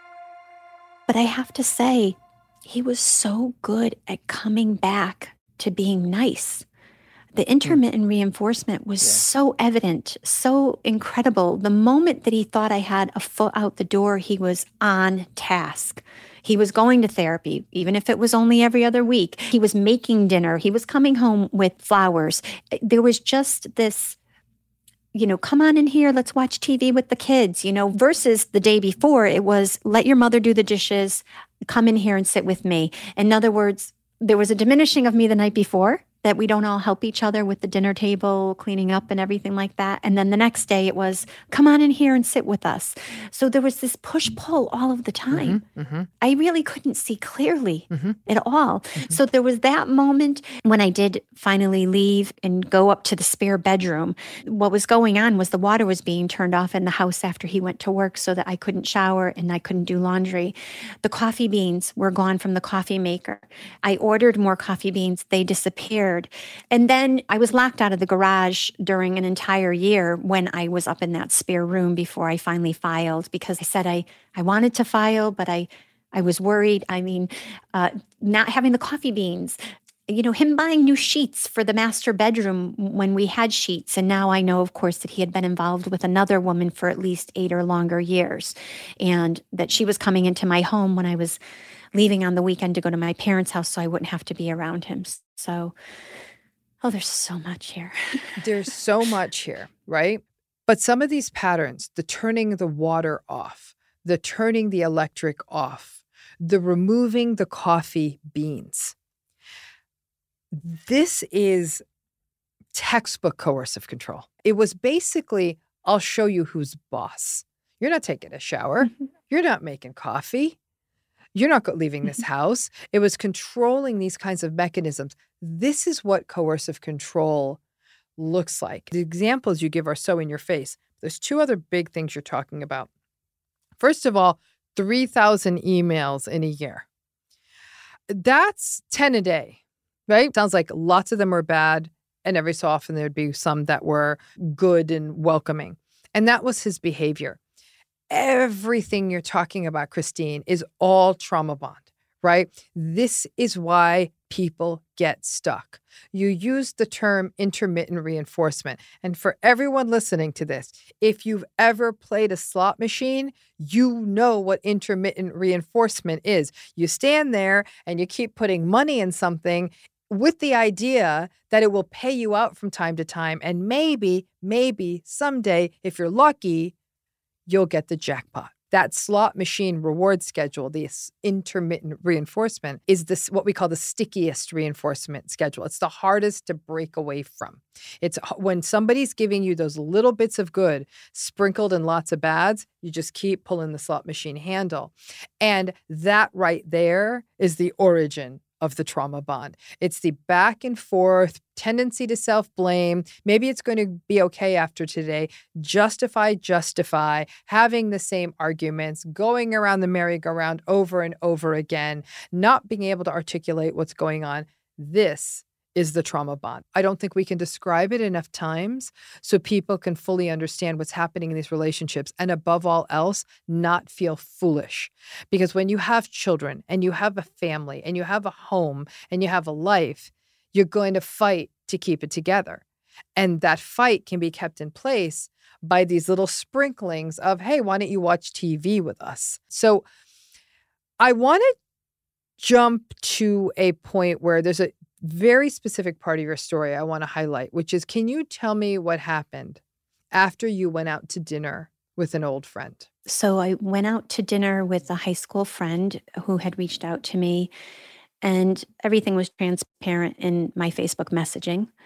But I have to say, he was so good at coming back to being nice. The intermittent reinforcement was yeah. so evident, so incredible. The moment that he thought I had a foot out the door, he was on task. He was going to therapy, even if it was only every other week. He was making dinner. He was coming home with flowers. There was just this, you know, come on in here, let's watch T V with the kids, you know, versus the day before, it was let your mother do the dishes, come in here and sit with me. In other words, there was a diminishing of me the night before, that we don't all help each other with the dinner table, cleaning up and everything like that. And then the next day it was, come on in here and sit with us. So there was this push-pull all of the time. Mm-hmm, mm-hmm. I really couldn't see clearly mm-hmm. at all. Mm-hmm. So there was that moment when I did finally leave and go up to the spare bedroom. What was going on was the water was being turned off in the house after he went to work so that I couldn't shower and I couldn't do laundry. The coffee beans were gone from the coffee maker. I ordered more coffee beans. They disappeared. And then I was locked out of the garage during an entire year when I was up in that spare room before I finally filed, because I said I, I wanted to file, but I, I was worried. I mean, uh, not having the coffee beans, you know, him buying new sheets for the master bedroom when we had sheets. And now I know, of course, that he had been involved with another woman for at least eight or longer years, and that she was coming into my home when I was leaving on the weekend to go to my parents' house so I wouldn't have to be around him. So, oh, there's so much here. There's so much here, right? But some of these patterns, the turning the water off, the turning the electric off, the removing the coffee beans, this is textbook coercive control. It was basically, I'll show you who's boss. You're not taking a shower. Mm-hmm. You're not making coffee. You're not leaving this house. It was controlling these kinds of mechanisms. This is what coercive control looks like. The examples you give are so in your face. There's two other big things you're talking about. First of all, three thousand emails in a year. That's ten a day, right? Sounds like lots of them were bad, and every so often there'd be some that were good and welcoming. And that was his behavior. Everything you're talking about, Christine, is all trauma bond, right? This is why people get stuck. You use the term intermittent reinforcement. And for everyone listening to this, if you've ever played a slot machine, you know what intermittent reinforcement is. You stand there and you keep putting money in something with the idea that it will pay you out from time to time. And maybe, maybe someday, if you're lucky, you'll get the jackpot. That slot machine reward schedule, this intermittent reinforcement, is this what we call the stickiest reinforcement schedule. It's the hardest to break away from. It's when somebody's giving you those little bits of good sprinkled in lots of bads, you just keep pulling the slot machine handle. And that right there is the origin of the trauma bond. It's the back and forth tendency to self-blame. Maybe it's going to be okay after today. Justify, justify, having the same arguments, going around the merry-go-round over and over again, not being able to articulate what's going on. This is the trauma bond. I don't think we can describe it enough times so people can fully understand what's happening in these relationships, and above all else, not feel foolish. Because when you have children and you have a family and you have a home and you have a life, you're going to fight to keep it together. And that fight can be kept in place by these little sprinklings of, hey, why don't you watch T V with us? So I want to jump to a point where there's a very specific part of your story I want to highlight, which is, can you tell me what happened after you went out to dinner with an old friend? So I went out to dinner with a high school friend who had reached out to me, and everything was transparent in my Facebook messaging.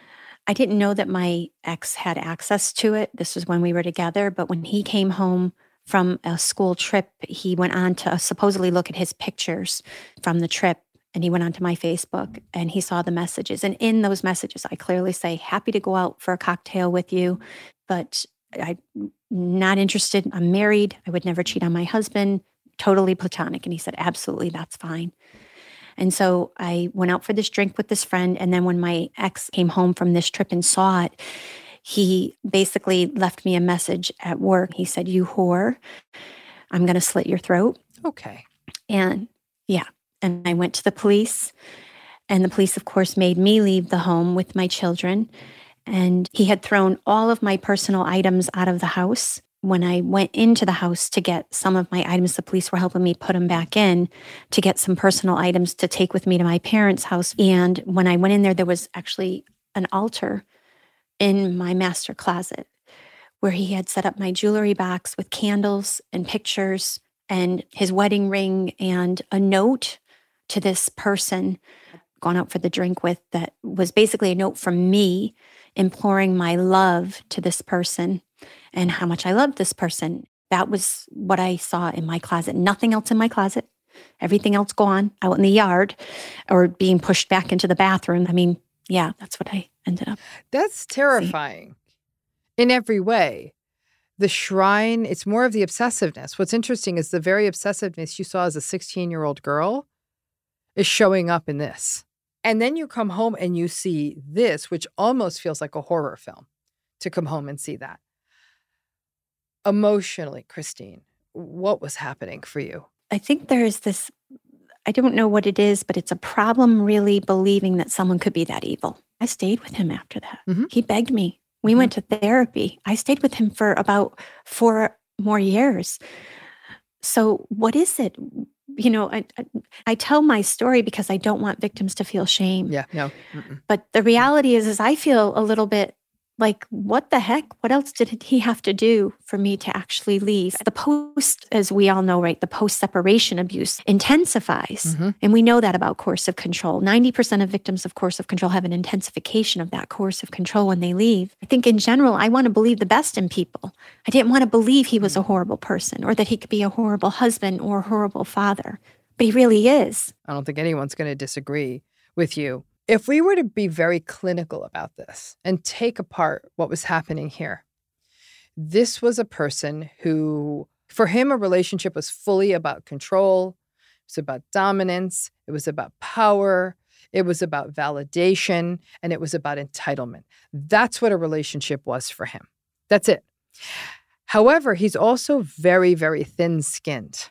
I didn't know that my ex had access to it. This was when we were together. But when he came home from a school trip, he went on to supposedly look at his pictures from the trip. And he went onto my Facebook and he saw the messages. And in those messages, I clearly say, happy to go out for a cocktail with you, but I'm not interested. I'm married. I would never cheat on my husband. Totally platonic. And he said, absolutely, that's fine. And so I went out for this drink with this friend. And then when my ex came home from this trip and saw it, he basically left me a message at work. He said, you whore, I'm going to slit your throat. Okay. And yeah. And I went to the police, and the police, of course, made me leave the home with my children. And he had thrown all of my personal items out of the house. When I went into the house to get some of my items, the police were helping me put them back in to get some personal items to take with me to my parents' house. And when I went in there, there was actually an altar in my master closet where he had set up my jewelry box with candles and pictures and his wedding ring and a note to this person gone out for the drink with that was basically a note from me imploring my love to this person and how much I loved this person. That was what I saw in my closet. Nothing else in my closet. Everything else gone out in the yard or being pushed back into the bathroom. I mean, yeah, that's what I ended up. That's terrifying in every way. The shrine, it's more of the obsessiveness. What's interesting is the very obsessiveness you saw as a sixteen-year-old girl is showing up in this. And then you come home and you see this, which almost feels like a horror film to come home and see that. Emotionally, Christine, what was happening for you? I think there is this, I don't know what it is, but it's a problem really believing that someone could be that evil. I stayed with him after that. Mm-hmm. He begged me. We mm-hmm. went to therapy. I stayed with him for about four more years. So what is it? You know, I, I, I tell my story because I don't want victims to feel shame. Yeah, no. Mm-mm. But the reality is, is I feel a little bit like, what the heck? What else did he have to do for me to actually leave? The post, as we all know, right, the post-separation abuse intensifies. Mm-hmm. And we know that about coercive control. ninety percent of victims of coercive control have an intensification of that coercive control when they leave. I think in general, I want to believe the best in people. I didn't want to believe he was a horrible person or that he could be a horrible husband or a horrible father. But he really is. I don't think anyone's going to disagree with you. If we were to be very clinical about this and take apart what was happening here, this was a person who, for him, a relationship was fully about control. It was about dominance. It was about power. It was about validation. And it was about entitlement. That's what a relationship was for him. That's it. However, he's also very, very thin-skinned.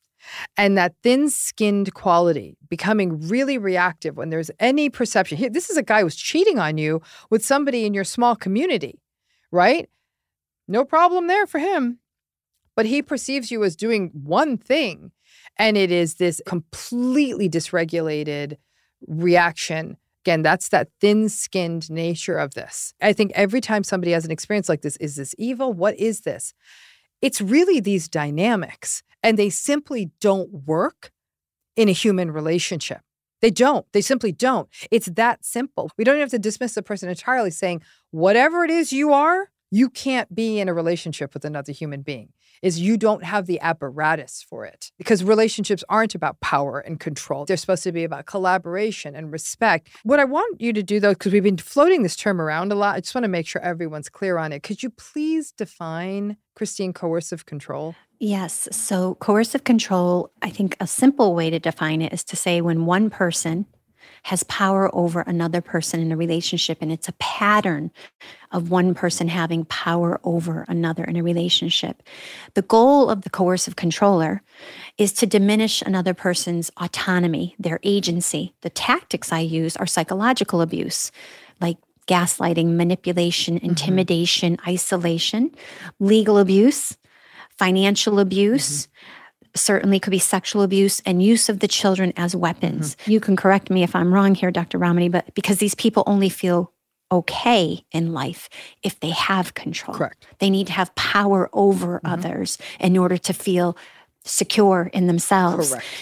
And that thin-skinned quality, becoming really reactive when there's any perception. Here, this is a guy who's cheating on you with somebody in your small community, right? No problem there for him. But he perceives you as doing one thing, and it is this completely dysregulated reaction. Again, that's that thin-skinned nature of this. I think every time somebody has an experience like this, is this evil? What is this? It's really these dynamics, and they simply don't work in a human relationship. They don't. They simply don't. It's that simple. We don't have to dismiss the person entirely, saying, whatever it is you are, you can't be in a relationship with another human being. Is you don't have the apparatus for it. Because relationships aren't about power and control. They're supposed to be about collaboration and respect. What I want you to do, though, because we've been floating this term around a lot, I just want to make sure everyone's clear on it. Could you please define, Christine, coercive control? Yes. So coercive control, I think a simple way to define it is to say when one person has power over another person in a relationship, and it's a pattern of one person having power over another in a relationship. The goal of the coercive controller is to diminish another person's autonomy, their agency. The tactics I use are psychological abuse, like gaslighting, manipulation, intimidation, mm-hmm. isolation, legal abuse, financial abuse, mm-hmm. certainly could be sexual abuse, and use of the children as weapons. Mm-hmm. You can correct me if I'm wrong here, Doctor Ramani, but because these people only feel okay in life if they have control. Correct. They need to have power over mm-hmm. others in order to feel secure in themselves. Correct.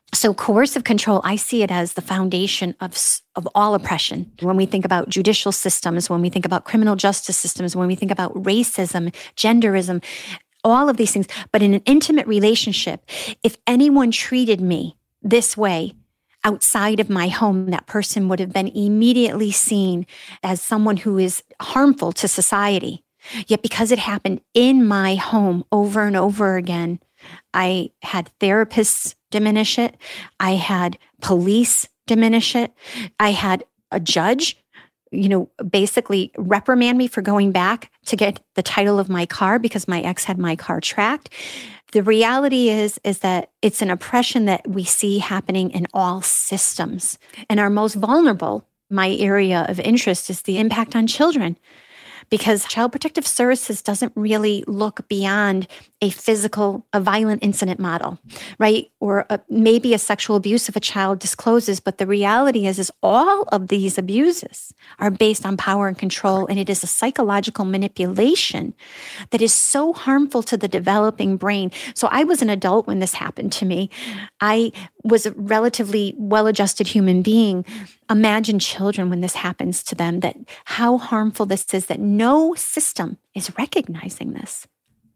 So coercive control, I see it as the foundation of, of all oppression. When we think about judicial systems, when we think about criminal justice systems, when we think about racism, genderism, all of these things. But in an intimate relationship, if anyone treated me this way outside of my home, that person would have been immediately seen as someone who is harmful to society. Yet because it happened in my home over and over again, I had therapists diminish it. I had police diminish it. I had a judge, you know, basically reprimand me for going back to get the title of my car because my ex had my car tracked. The reality is, is that it's an oppression that we see happening in all systems. And our most vulnerable, my area of interest, is the impact on children. Because Child Protective Services doesn't really look beyond a physical, a violent incident model, right? Or a, maybe a sexual abuse if a child discloses. But the reality is, is all of these abuses are based on power and control. And it is a psychological manipulation that is so harmful to the developing brain. So I was an adult when this happened to me. I was a relatively well-adjusted human being. Imagine children when this happens to them, that how harmful this is, that no system is recognizing this.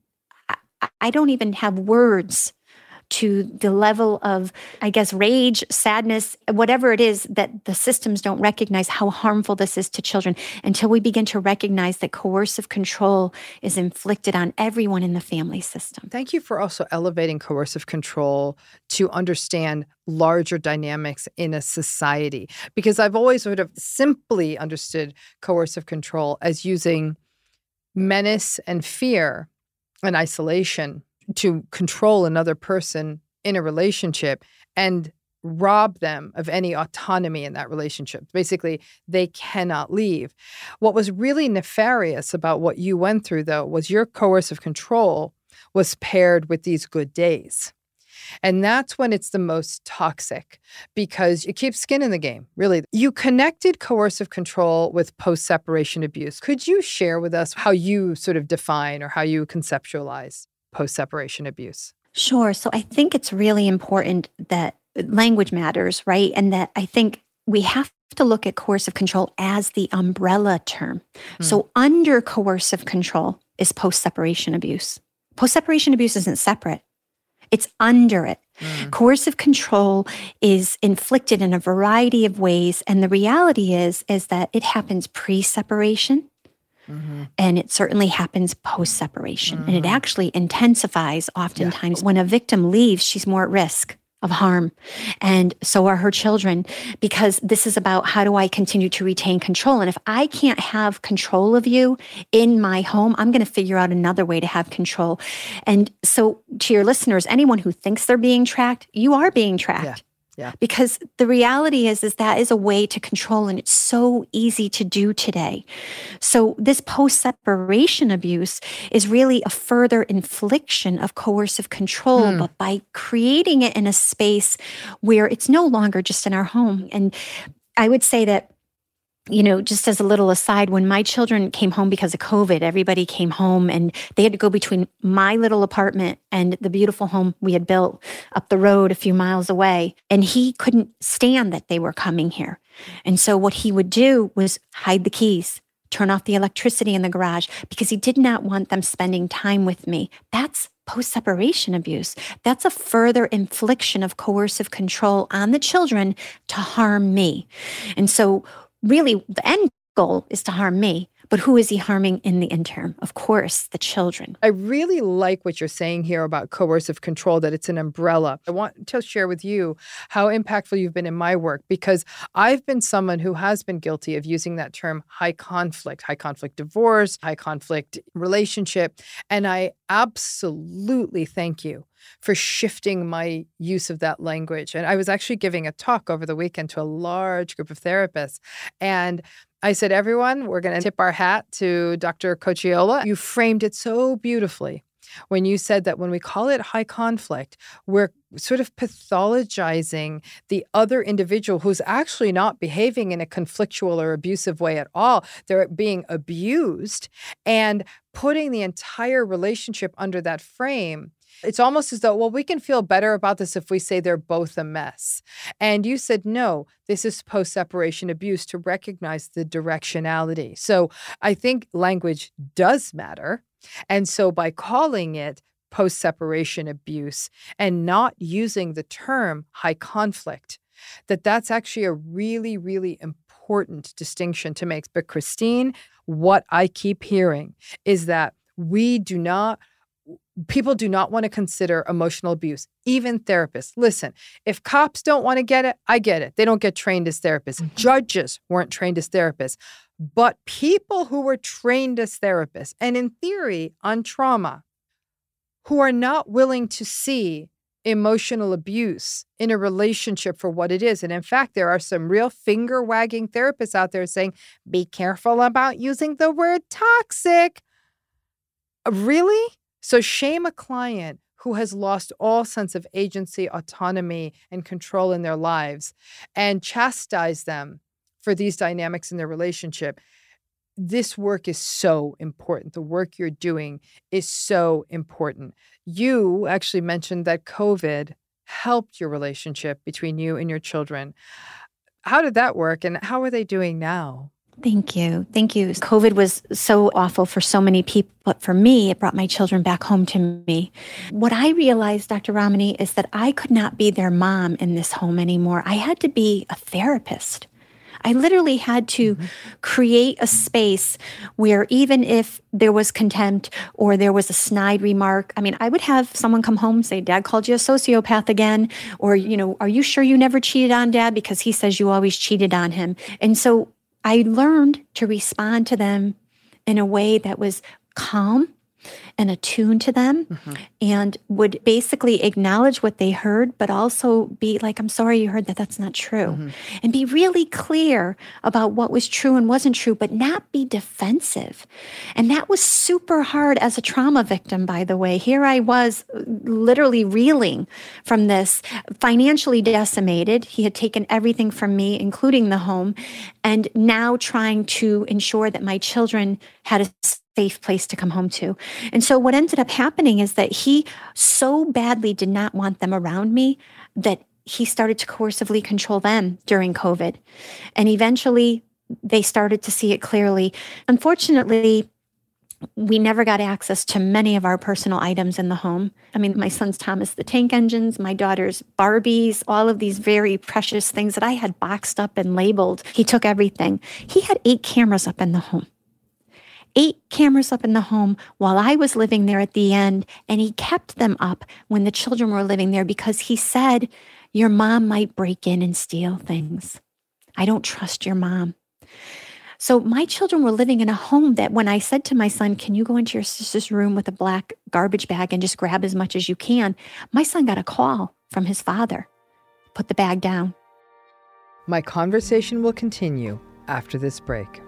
I, I don't even have words to the level of, I guess, rage, sadness, whatever it is, that the systems don't recognize how harmful this is to children until we begin to recognize that coercive control is inflicted on everyone in the family system. Thank you for also elevating coercive control to understand larger dynamics in a society, because I've always sort of simply understood coercive control as using menace and fear and isolation to control another person in a relationship and rob them of any autonomy in that relationship. Basically, they cannot leave. What was really nefarious about what you went through, though, was your coercive control was paired with these good days. And that's when it's the most toxic, because it keeps skin in the game, really. You connected coercive control with post-separation abuse. Could you share with us how you sort of define or how you conceptualize post-separation abuse? Sure. So I think it's really important that language matters, right? And that I think we have to look at coercive control as the umbrella term. Mm. So under coercive control is post-separation abuse. Post-separation abuse isn't separate. It's under it. Mm. Coercive control is inflicted in a variety of ways. And the reality is, is that it happens pre-separation. Mm-hmm. And it certainly happens post-separation. Mm-hmm. And it actually intensifies oftentimes. Yeah. When a victim leaves, she's more at risk of harm. And so are her children, because this is about, how do I continue to retain control? And if I can't have control of you in my home, I'm going to figure out another way to have control. And so to your listeners, anyone who thinks they're being tracked, you are being tracked. Yeah. Yeah. Because the reality is, is that is a way to control, and it's so easy to do today. So this post-separation abuse is really a further infliction of coercive control, hmm. but by creating it in a space where it's no longer just in our home. And I would say that, you know, just as a little aside, when my children came home because of COVID, everybody came home and they had to go between my little apartment and the beautiful home we had built up the road a few miles away. And he couldn't stand that they were coming here. And so what he would do was hide the keys, turn off the electricity in the garage, because he did not want them spending time with me. That's post-separation abuse. That's a further infliction of coercive control on the children to harm me. And so really, the end goal is to harm me, but who is he harming in the interim? Of course, the children. I really like what you're saying here about coercive control, that it's an umbrella. I want to share with you how impactful you've been in my work, because I've been someone who has been guilty of using that term high conflict, high conflict divorce, high conflict relationship. And I absolutely thank you for shifting my use of that language. And I was actually giving a talk over the weekend to a large group of therapists. And I said, everyone, we're going to tip our hat to Doctor Cocciola. You framed it so beautifully when you said that when we call it high conflict, we're sort of pathologizing the other individual who's actually not behaving in a conflictual or abusive way at all. They're being abused, and putting the entire relationship under that frame It's almost as though, well, we can feel better about this if we say they're both a mess. And you said, no, this is post-separation abuse, to recognize the directionality. So I think language does matter. And so by calling it post-separation abuse and not using the term high conflict, that that's actually a really, really important distinction to make. But Christine, what I keep hearing is that we do not, people do not want to consider emotional abuse, even therapists. Listen, if cops don't want to get it, I get it. They don't get trained as therapists. Mm-hmm. Judges weren't trained as therapists. But people who were trained as therapists, and in theory on trauma, who are not willing to see emotional abuse in a relationship for what it is. And in fact, there are some real finger-wagging therapists out there saying, be careful about using the word toxic. Really? So shame a client who has lost all sense of agency, autonomy, and control in their lives, and chastise them for these dynamics in their relationship. This work is so important. The work you're doing is so important. You actually mentioned that COVID helped your relationship between you and your children. How did that work, and how are they doing now? Thank you. Thank you. COVID was so awful for so many people, but for me, it brought my children back home to me. What I realized, Doctor Ramani, is that I could not be their mom in this home anymore. I had to be a therapist. I literally had to mm-hmm. create a space where even if there was contempt or there was a snide remark, I mean, I would have someone come home and say, Dad called you a sociopath again. Or, you know, are you sure you never cheated on Dad? Because he says you always cheated on him. And so I learned to respond to them in a way that was calm and attuned to them, mm-hmm. and would basically acknowledge what they heard, but also be like, I'm sorry you heard that, that's not true. Mm-hmm. And be really clear about what was true and wasn't true, but not be defensive. And that was super hard as a trauma victim, by the way. Here I was literally reeling from this, financially decimated. He had taken everything from me, including the home, and now trying to ensure that my children had a safe place to come home to. And so what ended up happening is that he so badly did not want them around me that he started to coercively control them during COVID. And eventually they started to see it clearly. Unfortunately, we never got access to many of our personal items in the home. I mean, my son's Thomas the Tank Engines, my daughter's Barbies, all of these very precious things that I had boxed up and labeled. He took everything. He had eight cameras up in the home. Eight cameras up in the home while I was living there at the end, and he kept them up when the children were living there because he said, your mom might break in and steal things. I don't trust your mom. So my children were living in a home that when I said to my son, can you go into your sister's room with a black garbage bag and just grab as much as you can? My son got a call from his father. Put the bag down. My conversation will continue after this break.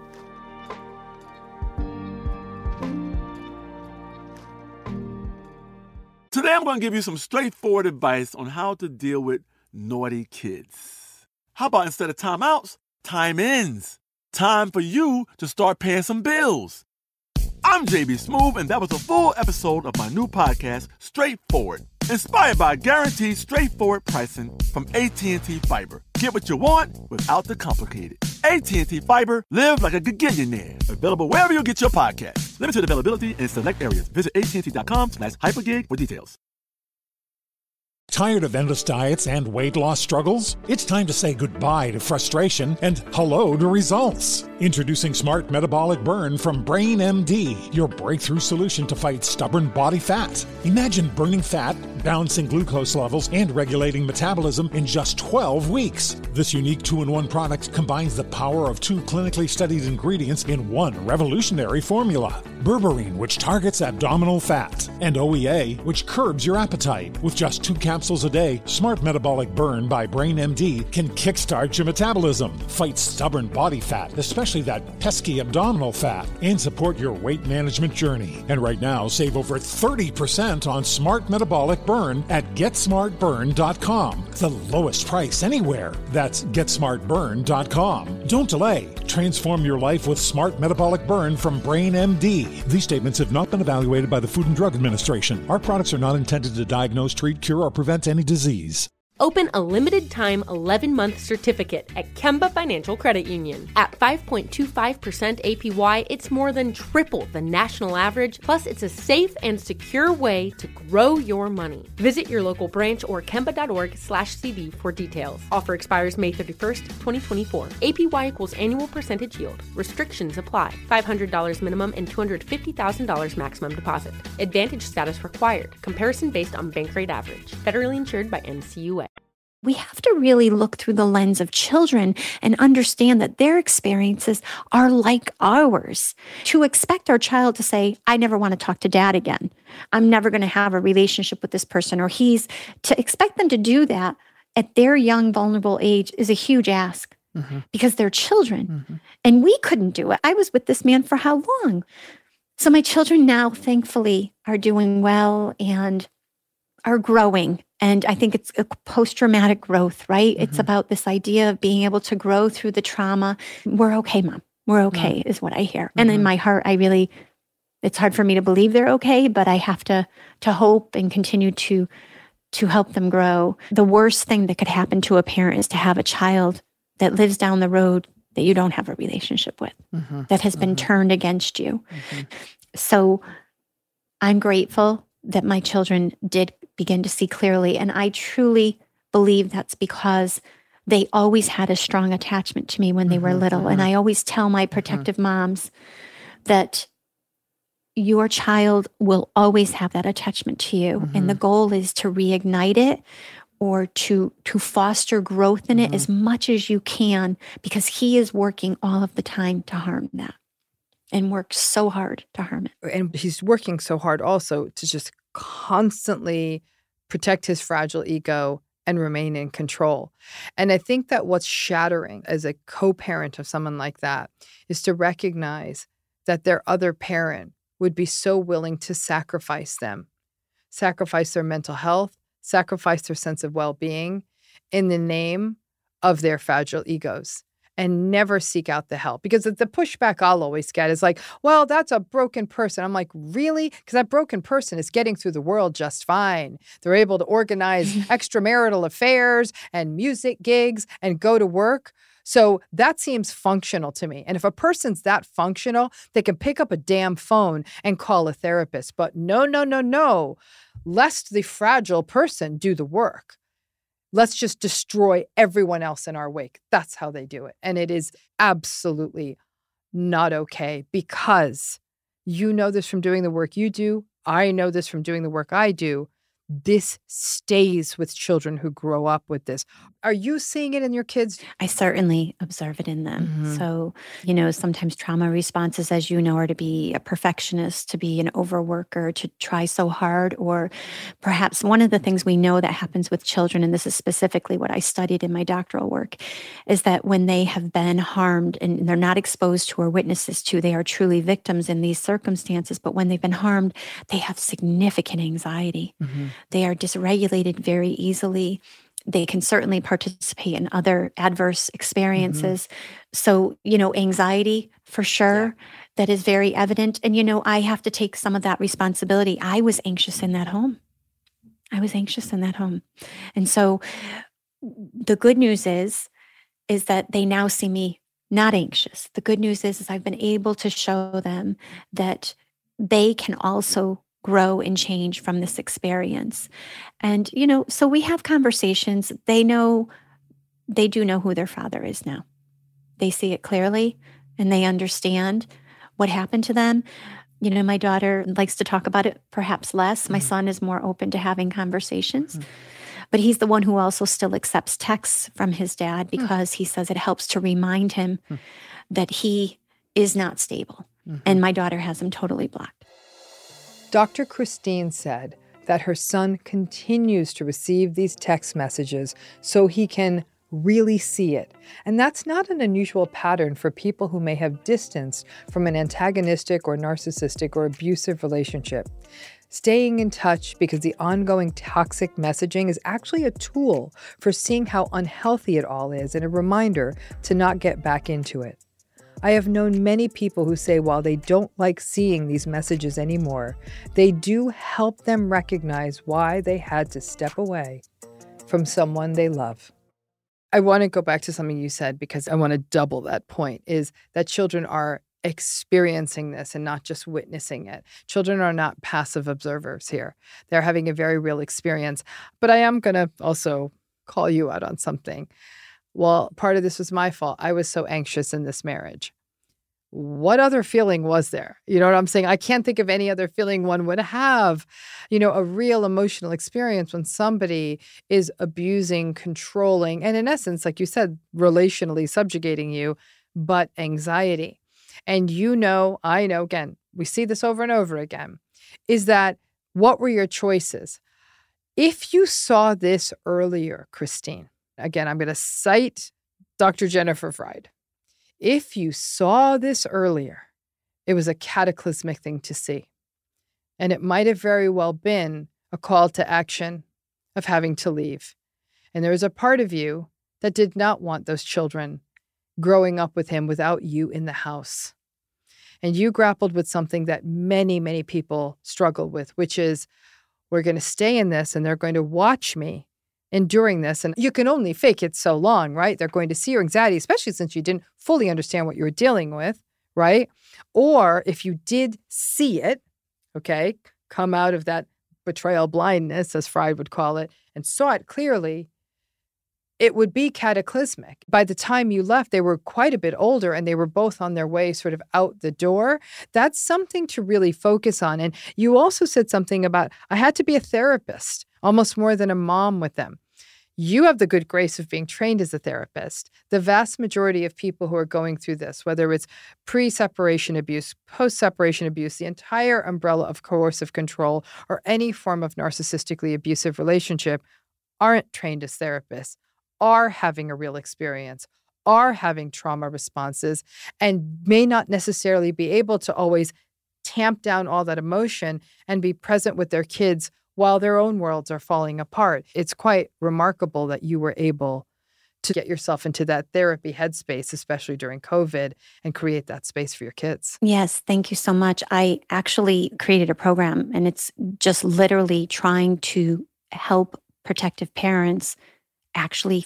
Today, I'm going to give you some straightforward advice on how to deal with naughty kids. How about instead of timeouts, time-ins? Time for you to start paying some bills. I'm J B Smoove, and that was a full episode of my new podcast, Straightforward, inspired by guaranteed straightforward pricing from A T and T Fiber. Get what you want without the complicated. A T and T Fiber, live like a gigillionaire. Available wherever you get your podcasts. Limited availability in select areas. Visit A T and T dot com slash hypergig for details. Tired of endless diets and weight loss struggles? It's time to say goodbye to frustration and hello to results. Introducing Smart Metabolic Burn from Brain M D, your breakthrough solution to fight stubborn body fat. Imagine burning fat, balancing glucose levels, and regulating metabolism in just twelve weeks. This unique two-in-one product combines the power of two clinically studied ingredients in one revolutionary formula. Berberine, which targets abdominal fat, and O E A, which curbs your appetite. With just two capsules a day, Smart Metabolic Burn by Brain M D can kickstart your metabolism, fight stubborn body fat, especially especially that pesky abdominal fat, and support your weight management journey. And right now, save over thirty percent on Smart Metabolic Burn at get smart burn dot com. The lowest price anywhere. That's get smart burn dot com. Don't delay. Transform your life with Smart Metabolic Burn from Brain M D. These statements have not been evaluated by the Food and Drug Administration. Our products are not intended to diagnose, treat, cure, or prevent any disease. Open a limited-time eleven-month certificate at Kemba Financial Credit Union. At five point two five percent A P Y, it's more than triple the national average, plus it's a safe and secure way to grow your money. Visit your local branch or kemba.org slash CD for details. Offer expires May thirty-first, twenty twenty-four. A P Y equals annual percentage yield. Restrictions apply. five hundred dollars minimum and two hundred fifty thousand dollars maximum deposit. Advantage status required. Comparison based on bank rate average. Federally insured by N C U A. We have to really look through the lens of children and understand that their experiences are like ours. To expect our child to say, I never want to talk to dad again. I'm never going to have a relationship with this person, or he's, to expect them to do that at their young, vulnerable age is a huge ask mm-hmm. because they're children. Mm-hmm. And we couldn't do it. I was with this man for how long? So my children now, thankfully, are doing well and are growing. And I think it's a post-traumatic growth, right? Mm-hmm. It's about this idea of being able to grow through the trauma. We're okay, Mom. We're okay, mm-hmm. is what I hear. Mm-hmm. And in my heart, I really, it's hard for me to believe they're okay, but I have to to hope and continue to to help them grow. The worst thing that could happen to a parent is to have a child that lives down the road that you don't have a relationship with, mm-hmm. that has been mm-hmm. turned against you. Mm-hmm. So I'm grateful that my children did begin to see clearly. And I truly believe that's because they always had a strong attachment to me when they mm-hmm, were little. Mm-hmm. And I always tell my protective mm-hmm. moms that your child will always have that attachment to you. Mm-hmm. And the goal is to reignite it or to, to foster growth in mm-hmm. it as much as you can, because he is working all of the time to harm that and works so hard to harm it. And he's working so hard also to just constantly protect his fragile ego and remain in control. And I think that what's shattering as a co-parent of someone like that is to recognize that their other parent would be so willing to sacrifice them, sacrifice their mental health, sacrifice their sense of well-being in the name of their fragile egos, and never seek out the help. Because the pushback I'll always get is like, well, that's a broken person. I'm like, really? Because that broken person is getting through the world just fine. They're able to organize extramarital affairs and music gigs and go to work. So that seems functional to me. And if a person's that functional, they can pick up a damn phone and call a therapist. But no, no, no, no. Lest the fragile person do the work. Let's just destroy everyone else in our wake. That's how they do it. And it is absolutely not okay, because you know this from doing the work you do. I know this from doing the work I do. This stays with children who grow up with this. Are you seeing it in your kids? I certainly observe it in them. Mm-hmm. So, you know, sometimes trauma responses, as you know, are to be a perfectionist, to be an overworker, to try so hard. Or perhaps one of the things we know that happens with children, and this is specifically what I studied in my doctoral work, is that when they have been harmed and they're not exposed to or witnesses to, they are truly victims in these circumstances. But when they've been harmed, they have significant anxiety. Mm-hmm. They are dysregulated very easily. They can certainly participate in other adverse experiences. Mm-hmm. So, you know, anxiety for sure, yeah. that is very evident. And, you know, I have to take some of that responsibility. I was anxious in that home. I was anxious in that home. And so the good news is, is that they now see me not anxious. The good news is, is I've been able to show them that they can also grow and change from this experience. And, you know, so we have conversations. They know, they do know who their father is now. They see it clearly and they understand what happened to them. You know, my daughter likes to talk about it perhaps less. My mm-hmm. son is more open to having conversations. Mm-hmm. But he's the one who also still accepts texts from his dad because mm-hmm. he says it helps to remind him mm-hmm. that he is not stable. Mm-hmm. And my daughter has him totally blocked. Doctor Christine said that her son continues to receive these text messages so he can really see it. And that's not an unusual pattern for people who may have distanced from an antagonistic or narcissistic or abusive relationship. Staying in touch because the ongoing toxic messaging is actually a tool for seeing how unhealthy it all is and a reminder to not get back into it. I have known many people who say while they don't like seeing these messages anymore, they do help them recognize why they had to step away from someone they love. I want to go back to something you said because I want to double that point, is that children are experiencing this and not just witnessing it. Children are not passive observers here. They're having a very real experience. But I am going to also call you out on something. Well, part of this was my fault. I was so anxious in this marriage. What other feeling was there? You know what I'm saying? I can't think of any other feeling one would have. You know, a real emotional experience when somebody is abusing, controlling, and in essence, like you said, relationally subjugating you, but anxiety. And you know, I know, again, we see this over and over again, is that what were your choices? If you saw this earlier, Christine, again, I'm going to cite Doctor Jennifer Freyd. If you saw this earlier, it was a cataclysmic thing to see. And it might have very well been a call to action of having to leave. And there was a part of you that did not want those children growing up with him without you in the house. And you grappled with something that many, many people struggle with, which is, we're going to stay in this and they're going to watch me enduring this. And you can only fake it so long, right? They're going to see your anxiety, especially since you didn't fully understand what you were dealing with, right? Or if you did see it, okay, come out of that betrayal blindness, as Freyd would call it, and saw it clearly, it would be cataclysmic. By the time you left, they were quite a bit older and they were both on their way sort of out the door. That's something to really focus on. And you also said something about, I had to be a therapist, almost more than a mom with them. You have the good grace of being trained as a therapist. The vast majority of people who are going through this, whether it's pre-separation abuse, post-separation abuse, the entire umbrella of coercive control, or any form of narcissistically abusive relationship, aren't trained as therapists, are having a real experience, are having trauma responses, and may not necessarily be able to always tamp down all that emotion and be present with their kids while their own worlds are falling apart. It's quite remarkable that you were able to get yourself into that therapy headspace, especially during COVID, and create that space for your kids. Yes, thank you so much. I actually created a program, and it's just literally trying to help protective parents actually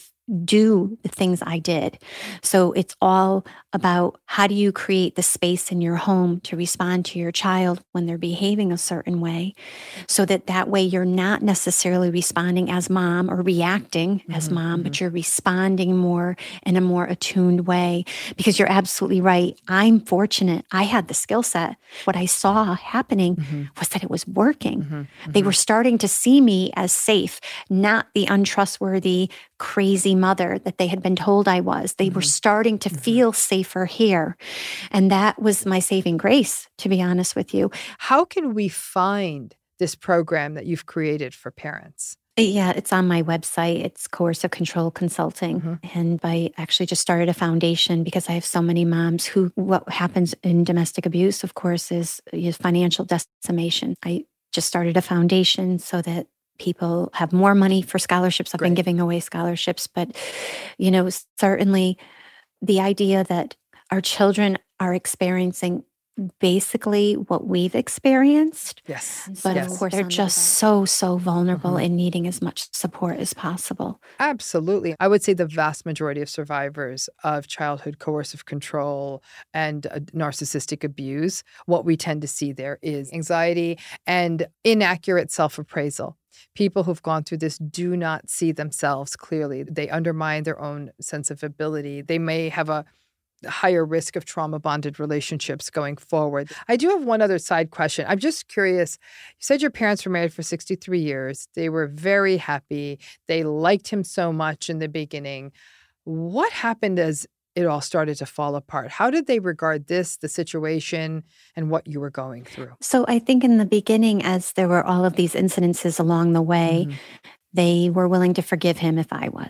do the things I did. So it's all about how do you create the space in your home to respond to your child when they're behaving a certain way, so that that way you're not necessarily responding as mom or reacting mm-hmm, as mom, mm-hmm. but you're responding more in a more attuned way. Because you're absolutely right. I'm fortunate. I had the skill set. What I saw happening mm-hmm. was that it was working. Mm-hmm, mm-hmm. They were starting to see me as safe, not the untrustworthy, crazy mother that they had been told I was. They mm-hmm. were starting to mm-hmm. feel safer here. And that was my saving grace, to be honest with you. How can we find this program that you've created for parents? Yeah, it's on my website. It's Coercive Control Consulting. Mm-hmm. And I actually just started a foundation because I have so many moms who, what happens in domestic abuse, of course, is, is financial decimation. I just started a foundation so that people have more money for scholarships. I've Great. been giving away scholarships, but, you know, certainly the idea that our children are experiencing basically what we've experienced. Yes. But yes. of course, they're just so, so vulnerable mm-hmm. and needing as much support as possible. Absolutely. I would say the vast majority of survivors of childhood coercive control and uh, narcissistic abuse, what we tend to see there is anxiety and inaccurate self-appraisal. People who've gone through this do not see themselves clearly. They undermine their own sense of ability. They may have a higher risk of trauma-bonded relationships going forward. I do have one other side question. I'm just curious. You said your parents were married for sixty-three years. They were very happy. They liked him so much in the beginning. What happened as it all started to fall apart? How did they regard this, the situation, and what you were going through? So I think in the beginning, as there were all of these incidences along the way, mm-hmm. they were willing to forgive him if I was.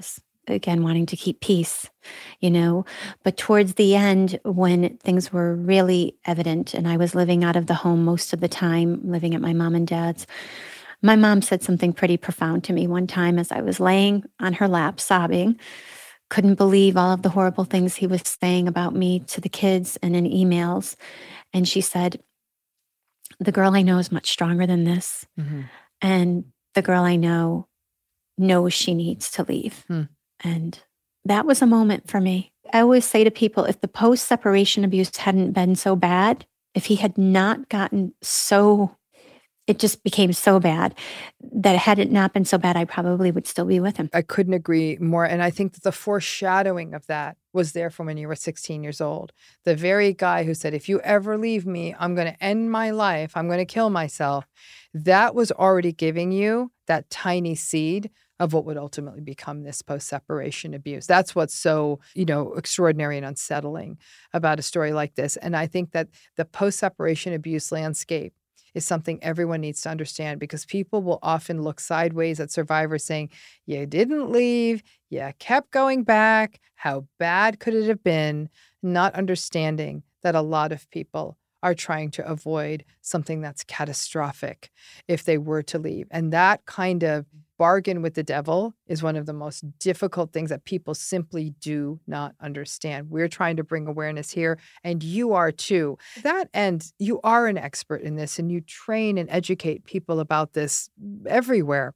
again, wanting to keep peace, you know. But towards the end, when things were really evident and I was living out of the home most of the time, living at my mom and dad's, my mom said something pretty profound to me one time as I was laying on her lap, sobbing, couldn't believe all of the horrible things he was saying about me to the kids and in emails. And she said, the girl I know is much stronger than this. Mm-hmm. And the girl I know knows she needs to leave. Hmm. And that was a moment for me. I always say to people, if the post-separation abuse hadn't been so bad, if he had not gotten so, it just became so bad, that had it not been so bad, I probably would still be with him. I couldn't agree more. And I think that the foreshadowing of that was there from when you were sixteen years old. The very guy who said, if you ever leave me, I'm going to end my life. I'm going to kill myself. That was already giving you that tiny seed of what would ultimately become this post-separation abuse. That's what's so, you know, extraordinary and unsettling about a story like this. And I think that the post-separation abuse landscape is something everyone needs to understand, because people will often look sideways at survivors saying, you didn't leave, you kept going back, how bad could it have been? Not understanding that a lot of people are trying to avoid something that's catastrophic if they were to leave. And that kind of bargain with the devil is one of the most difficult things that people simply do not understand. We're trying to bring awareness here, and you are too. To that end, you are an expert in this, and you train and educate people about this everywhere.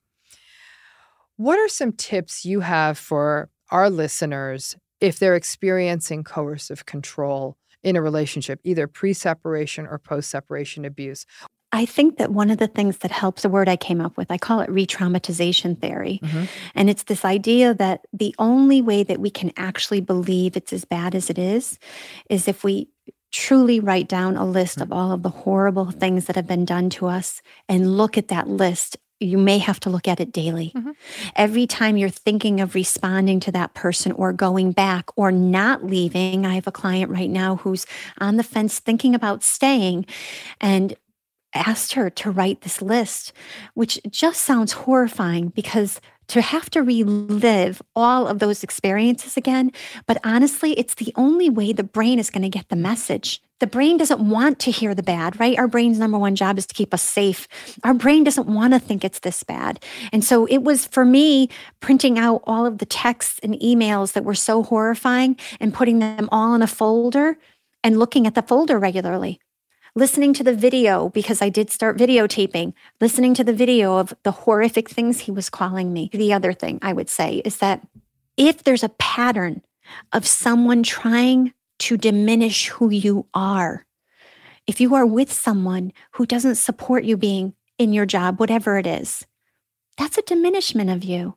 What are some tips you have for our listeners if they're experiencing coercive control in a relationship, either pre-separation or post-separation abuse? I think that one of the things that helps, a word I came up with, I call it re-traumatization theory. Mm-hmm. And it's this idea that the only way that we can actually believe it's as bad as it is, is if we truly write down a list mm-hmm. of all of the horrible things that have been done to us and look at that list. You may have to look at it daily. Mm-hmm. Every time you're thinking of responding to that person or going back or not leaving. I have a client right now who's on the fence thinking about staying, and asked her to write this list, which just sounds horrifying, because to have to relive all of those experiences again. But honestly, it's the only way the brain is going to get the message. The brain doesn't want to hear the bad, right? Our brain's number one job is to keep us safe. Our brain doesn't want to think it's this bad. And so it was, for me, printing out all of the texts and emails that were so horrifying and putting them all in a folder and looking at the folder regularly. Listening to the video, because I did start videotaping, listening to the video of the horrific things he was calling me. The other thing I would say is that if there's a pattern of someone trying to diminish who you are, if you are with someone who doesn't support you being in your job, whatever it is, that's a diminishment of you.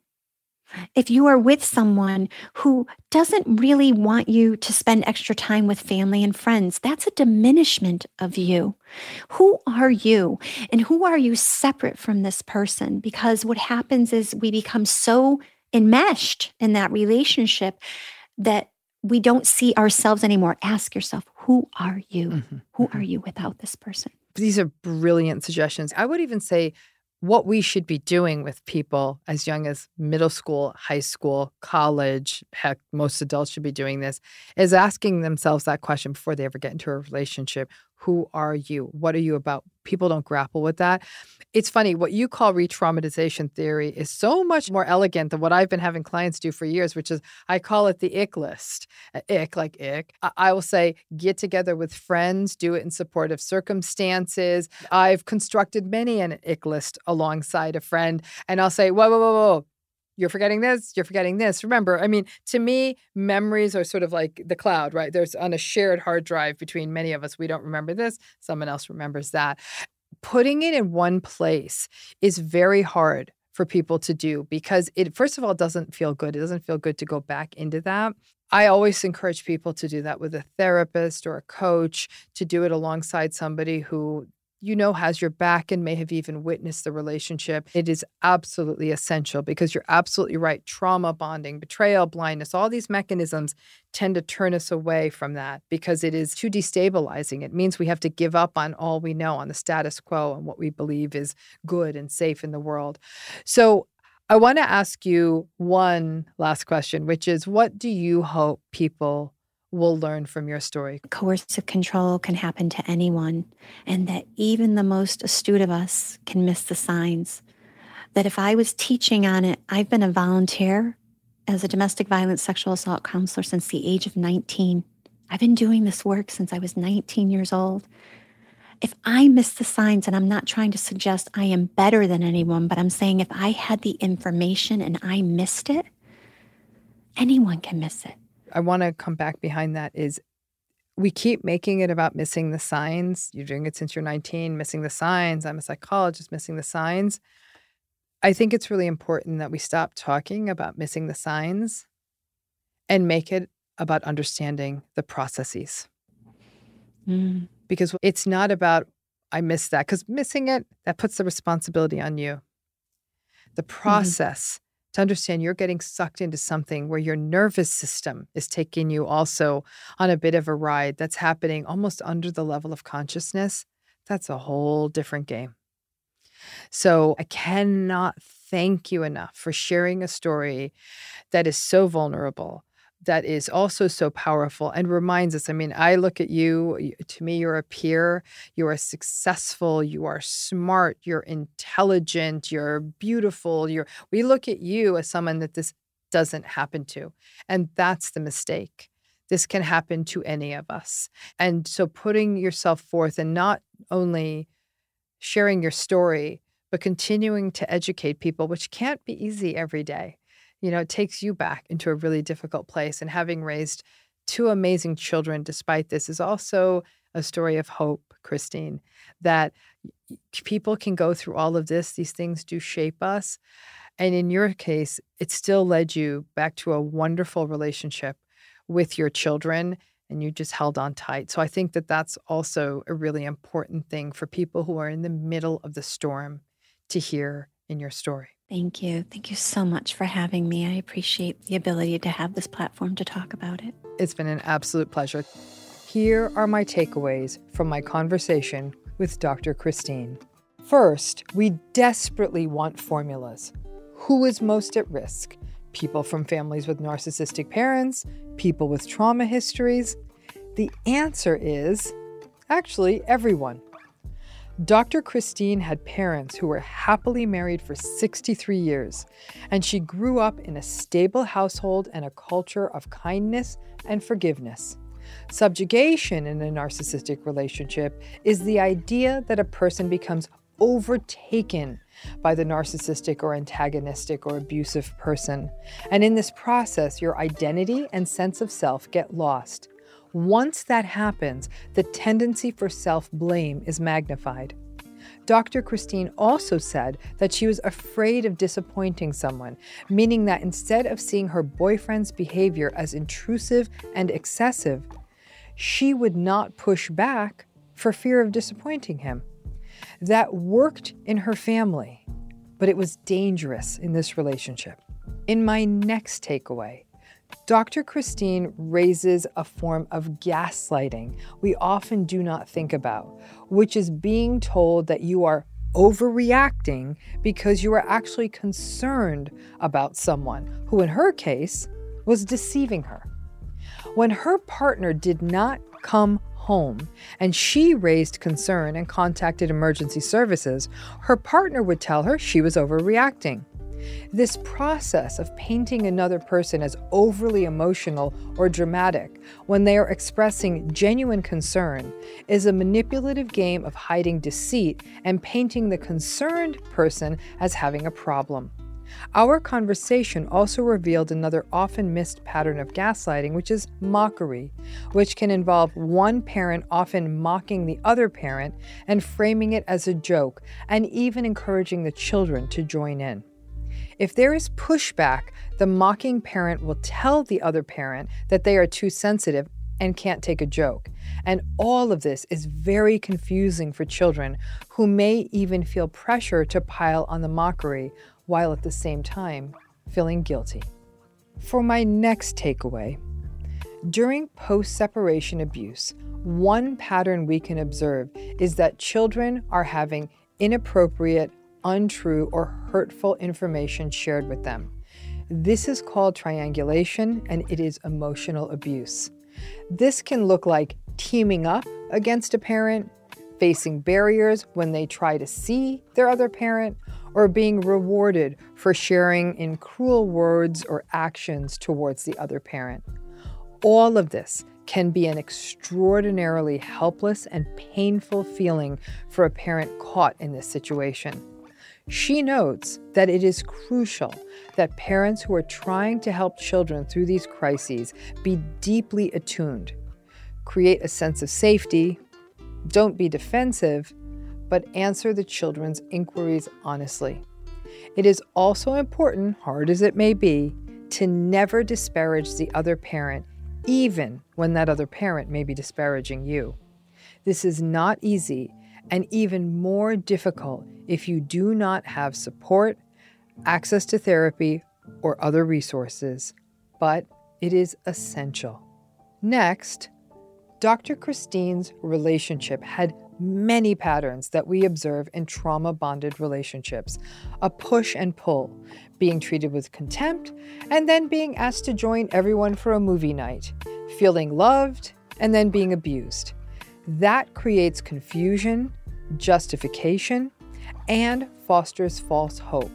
If you are with someone who doesn't really want you to spend extra time with family and friends, that's a diminishment of you. Who are you? And who are you separate from this person? Because what happens is we become so enmeshed in that relationship that we don't see ourselves anymore. Ask yourself, who are you? Mm-hmm. Who are you without this person? These are brilliant suggestions. I would even say what we should be doing with people as young as middle school, high school, college, heck, most adults should be doing this, is asking themselves that question before they ever get into a relationship. Who are you? What are you about? People don't grapple with that. It's funny, what you call re-traumatization theory is so much more elegant than what I've been having clients do for years, which is, I call it the ick list. Uh, ick, like ick. I, I will say, get together with friends, do it in supportive circumstances. I've constructed many an ick list alongside a friend, and I'll say, whoa, whoa, whoa, whoa. You're forgetting this, you're forgetting this. Remember, I mean, to me, memories are sort of like the cloud, right? There's on a shared hard drive between many of us. We don't remember this, someone else remembers that. Putting it in one place is very hard for people to do because it, first of all, doesn't feel good. It doesn't feel good to go back into that. I always encourage people to do that with a therapist or a coach, to do it alongside somebody who you know has your back and may have even witnessed the relationship. It is absolutely essential because you're absolutely right. Trauma bonding, betrayal, blindness, all these mechanisms tend to turn us away from that because it is too destabilizing. It means we have to give up on all we know, on the status quo and what we believe is good and safe in the world. So I want to ask you one last question, which is, what do you hope people will learn from your story? Coercive control can happen to anyone, and that even the most astute of us can miss the signs. That if I was teaching on it, I've been a volunteer as a domestic violence sexual assault counselor since the age of nineteen. I've been doing this work since I was nineteen years old. If I miss the signs, and I'm not trying to suggest I am better than anyone, but I'm saying if I had the information and I missed it, anyone can miss it. I want to come back behind that is we keep making it about missing the signs. You're doing it since you're nineteen, missing the signs. I'm a psychologist, missing the signs. I think it's really important that we stop talking about missing the signs and make it about understanding the processes. Mm. Because it's not about, I missed that, because missing it, that puts the responsibility on you. The process mm-hmm. to understand you're getting sucked into something where your nervous system is taking you also on a bit of a ride that's happening almost under the level of consciousness, that's a whole different game. So I cannot thank you enough for sharing a story that is so vulnerable, that is also so powerful and reminds us. I mean, I look at you, to me, you're a peer, you are successful, you are smart, you're intelligent, you're beautiful. You're, we look at you as someone that this doesn't happen to. And that's the mistake. This can happen to any of us. And so putting yourself forth and not only sharing your story, but continuing to educate people, which can't be easy every day. You know, it takes you back into a really difficult place. And having raised two amazing children despite this is also a story of hope, Christine, that people can go through all of this. These things do shape us. And in your case, it still led you back to a wonderful relationship with your children, and you just held on tight. So I think that that's also a really important thing for people who are in the middle of the storm to hear in your story. Thank you. Thank you so much for having me. I appreciate the ability to have this platform to talk about it. It's been an absolute pleasure. Here are my takeaways from my conversation with Doctor Christine. First, we desperately want formulas. Who is most at risk? People from families with narcissistic parents? People with trauma histories? The answer is actually everyone. Doctor Christine had parents who were happily married for sixty-three years, and she grew up in a stable household and a culture of kindness and forgiveness. Subjugation in a narcissistic relationship is the idea that a person becomes overtaken by the narcissistic or antagonistic or abusive person. And in this process, your identity and sense of self get lost. Once that happens, the tendency for self-blame is magnified. Doctor Christine also said that she was afraid of disappointing someone, meaning that instead of seeing her boyfriend's behavior as intrusive and excessive, she would not push back for fear of disappointing him. That worked in her family, but it was dangerous in this relationship. In my next takeaway, Doctor Christine raises a form of gaslighting we often do not think about, which is being told that you are overreacting because you are actually concerned about someone who, in her case, was deceiving her. When her partner did not come home and she raised concern and contacted emergency services, her partner would tell her she was overreacting. This process of painting another person as overly emotional or dramatic when they are expressing genuine concern is a manipulative game of hiding deceit and painting the concerned person as having a problem. Our conversation also revealed another often missed pattern of gaslighting, which is mockery, which can involve one parent often mocking the other parent and framing it as a joke, and even encouraging the children to join in. If there is pushback, the mocking parent will tell the other parent that they are too sensitive and can't take a joke. And all of this is very confusing for children who may even feel pressure to pile on the mockery while at the same time feeling guilty. For my next takeaway, during post-separation abuse, one pattern we can observe is that children are having inappropriate, untrue or hurtful information shared with them. This is called triangulation, and it is emotional abuse. This can look like teaming up against a parent, facing barriers when they try to see their other parent, or being rewarded for sharing in cruel words or actions towards the other parent. All of this can be an extraordinarily helpless and painful feeling for a parent caught in this situation. She notes that it is crucial that parents who are trying to help children through these crises be deeply attuned, create a sense of safety, don't be defensive, but answer the children's inquiries honestly. It is also important, hard as it may be, to never disparage the other parent, even when that other parent may be disparaging you. This is not easy, and even more difficult if you do not have support, access to therapy, or other resources, but it is essential. Next, Doctor Christine's relationship had many patterns that we observe in trauma-bonded relationships: a push and pull, being treated with contempt, and then being asked to join everyone for a movie night, feeling loved, and then being abused. That creates confusion, justification, and fosters false hope.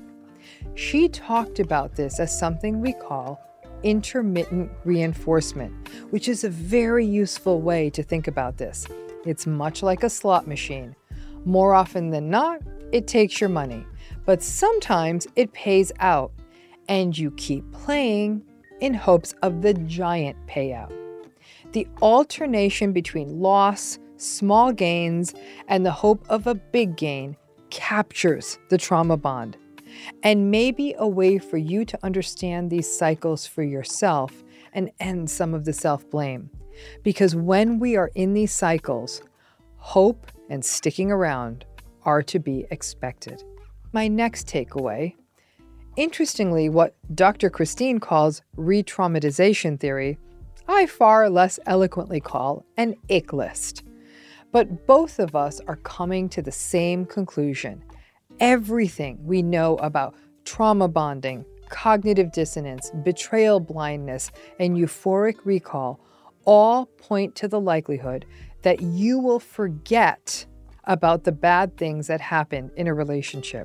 She talked about this as something we call intermittent reinforcement, which is a very useful way to think about this. It's much like a slot machine. More often than not, it takes your money, but sometimes it pays out, and you keep playing in hopes of the giant payout. The alternation between loss, small gains, and the hope of a big gain captures the trauma bond, and may be a way for you to understand these cycles for yourself and end some of the self-blame. Because when we are in these cycles, hope and sticking around are to be expected. My next takeaway, interestingly, what Doctor Christine calls re-traumatization theory, I far less eloquently call an ick list. But both of us are coming to the same conclusion. Everything we know about trauma bonding, cognitive dissonance, betrayal blindness, and euphoric recall all point to the likelihood that you will forget about the bad things that happened in a relationship.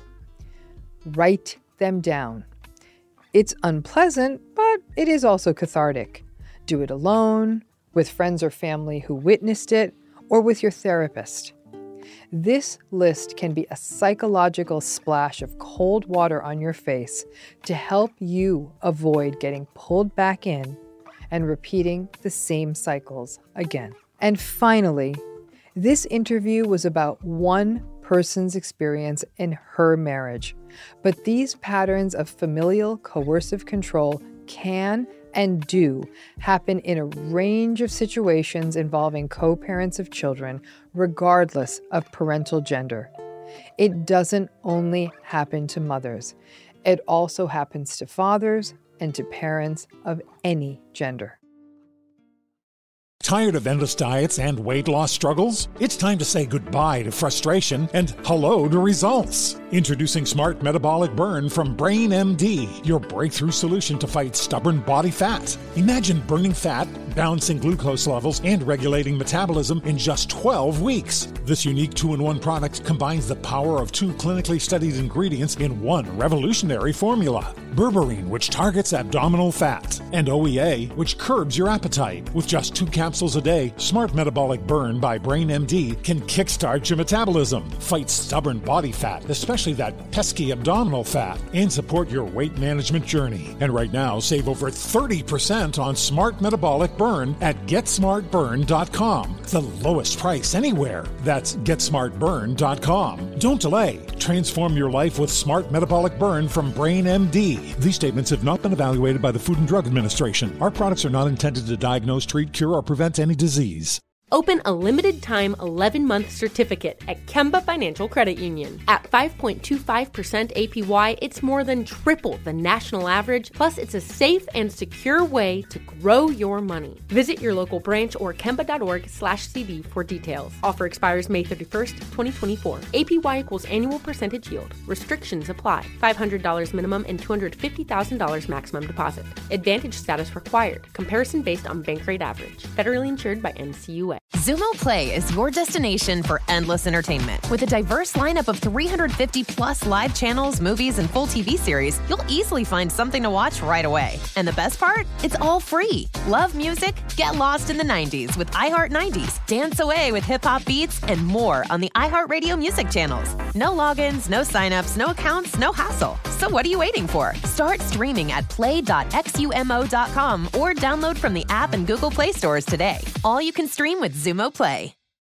Write them down. It's unpleasant, but it is also cathartic. Do it alone, with friends or family who witnessed it, or with your therapist. This list can be a psychological splash of cold water on your face to help you avoid getting pulled back in and repeating the same cycles again. And finally, this interview was about one person's experience in her marriage, but these patterns of familial coercive control can and do happen in a range of situations involving co-parents of children, regardless of parental gender. It doesn't only happen to mothers. It also happens to fathers and to parents of any gender. Tired of endless diets and weight loss struggles? It's time to say goodbye to frustration and hello to results. Introducing Smart Metabolic Burn from Brain M D, your breakthrough solution to fight stubborn body fat. Imagine burning fat, balancing glucose levels, and regulating metabolism in just twelve weeks. This unique two-in-one product combines the power of two clinically studied ingredients in one revolutionary formula. Berberine, which targets abdominal fat, and O E A, which curbs your appetite. With just two capsules a day, Smart Metabolic Burn by Brain M D can kickstart your metabolism, fight stubborn body fat, especially that pesky abdominal fat, and support your weight management journey. And right now, save over thirty percent on Smart Metabolic Burn at get smart burn dot com. The lowest price anywhere. That's get smart burn dot com. Don't delay. Transform your life with Smart Metabolic Burn from Brain M D. These statements have not been evaluated by the Food and Drug Administration. Our products are not intended to diagnose, treat, cure, or prevent any disease. Open a limited-time eleven-month certificate at Kemba Financial Credit Union. At five point two five percent A P Y, it's more than triple the national average, plus it's a safe and secure way to grow your money. Visit your local branch or kemba.org slash CD for details. Offer expires May thirty-first, twenty twenty-four. A P Y equals annual percentage yield. Restrictions apply. five hundred dollars minimum and two hundred fifty thousand dollars maximum deposit. Advantage status required. Comparison based on bank rate average. Federally insured by N C U A. Xumo Play is your destination for endless entertainment. With a diverse lineup of three hundred fifty plus live channels, movies, and full T V series, you'll easily find something to watch right away. And the best part? It's all free. Love music? Get lost in the nineties with iHeart nineties. Dance away with hip-hop beats and more on the iHeartRadio music channels. No logins, no signups, no accounts, no hassle. So what are you waiting for? Start streaming at play dot xumo dot com or download from the app and Google Play stores today. All you can stream with Xumo Play.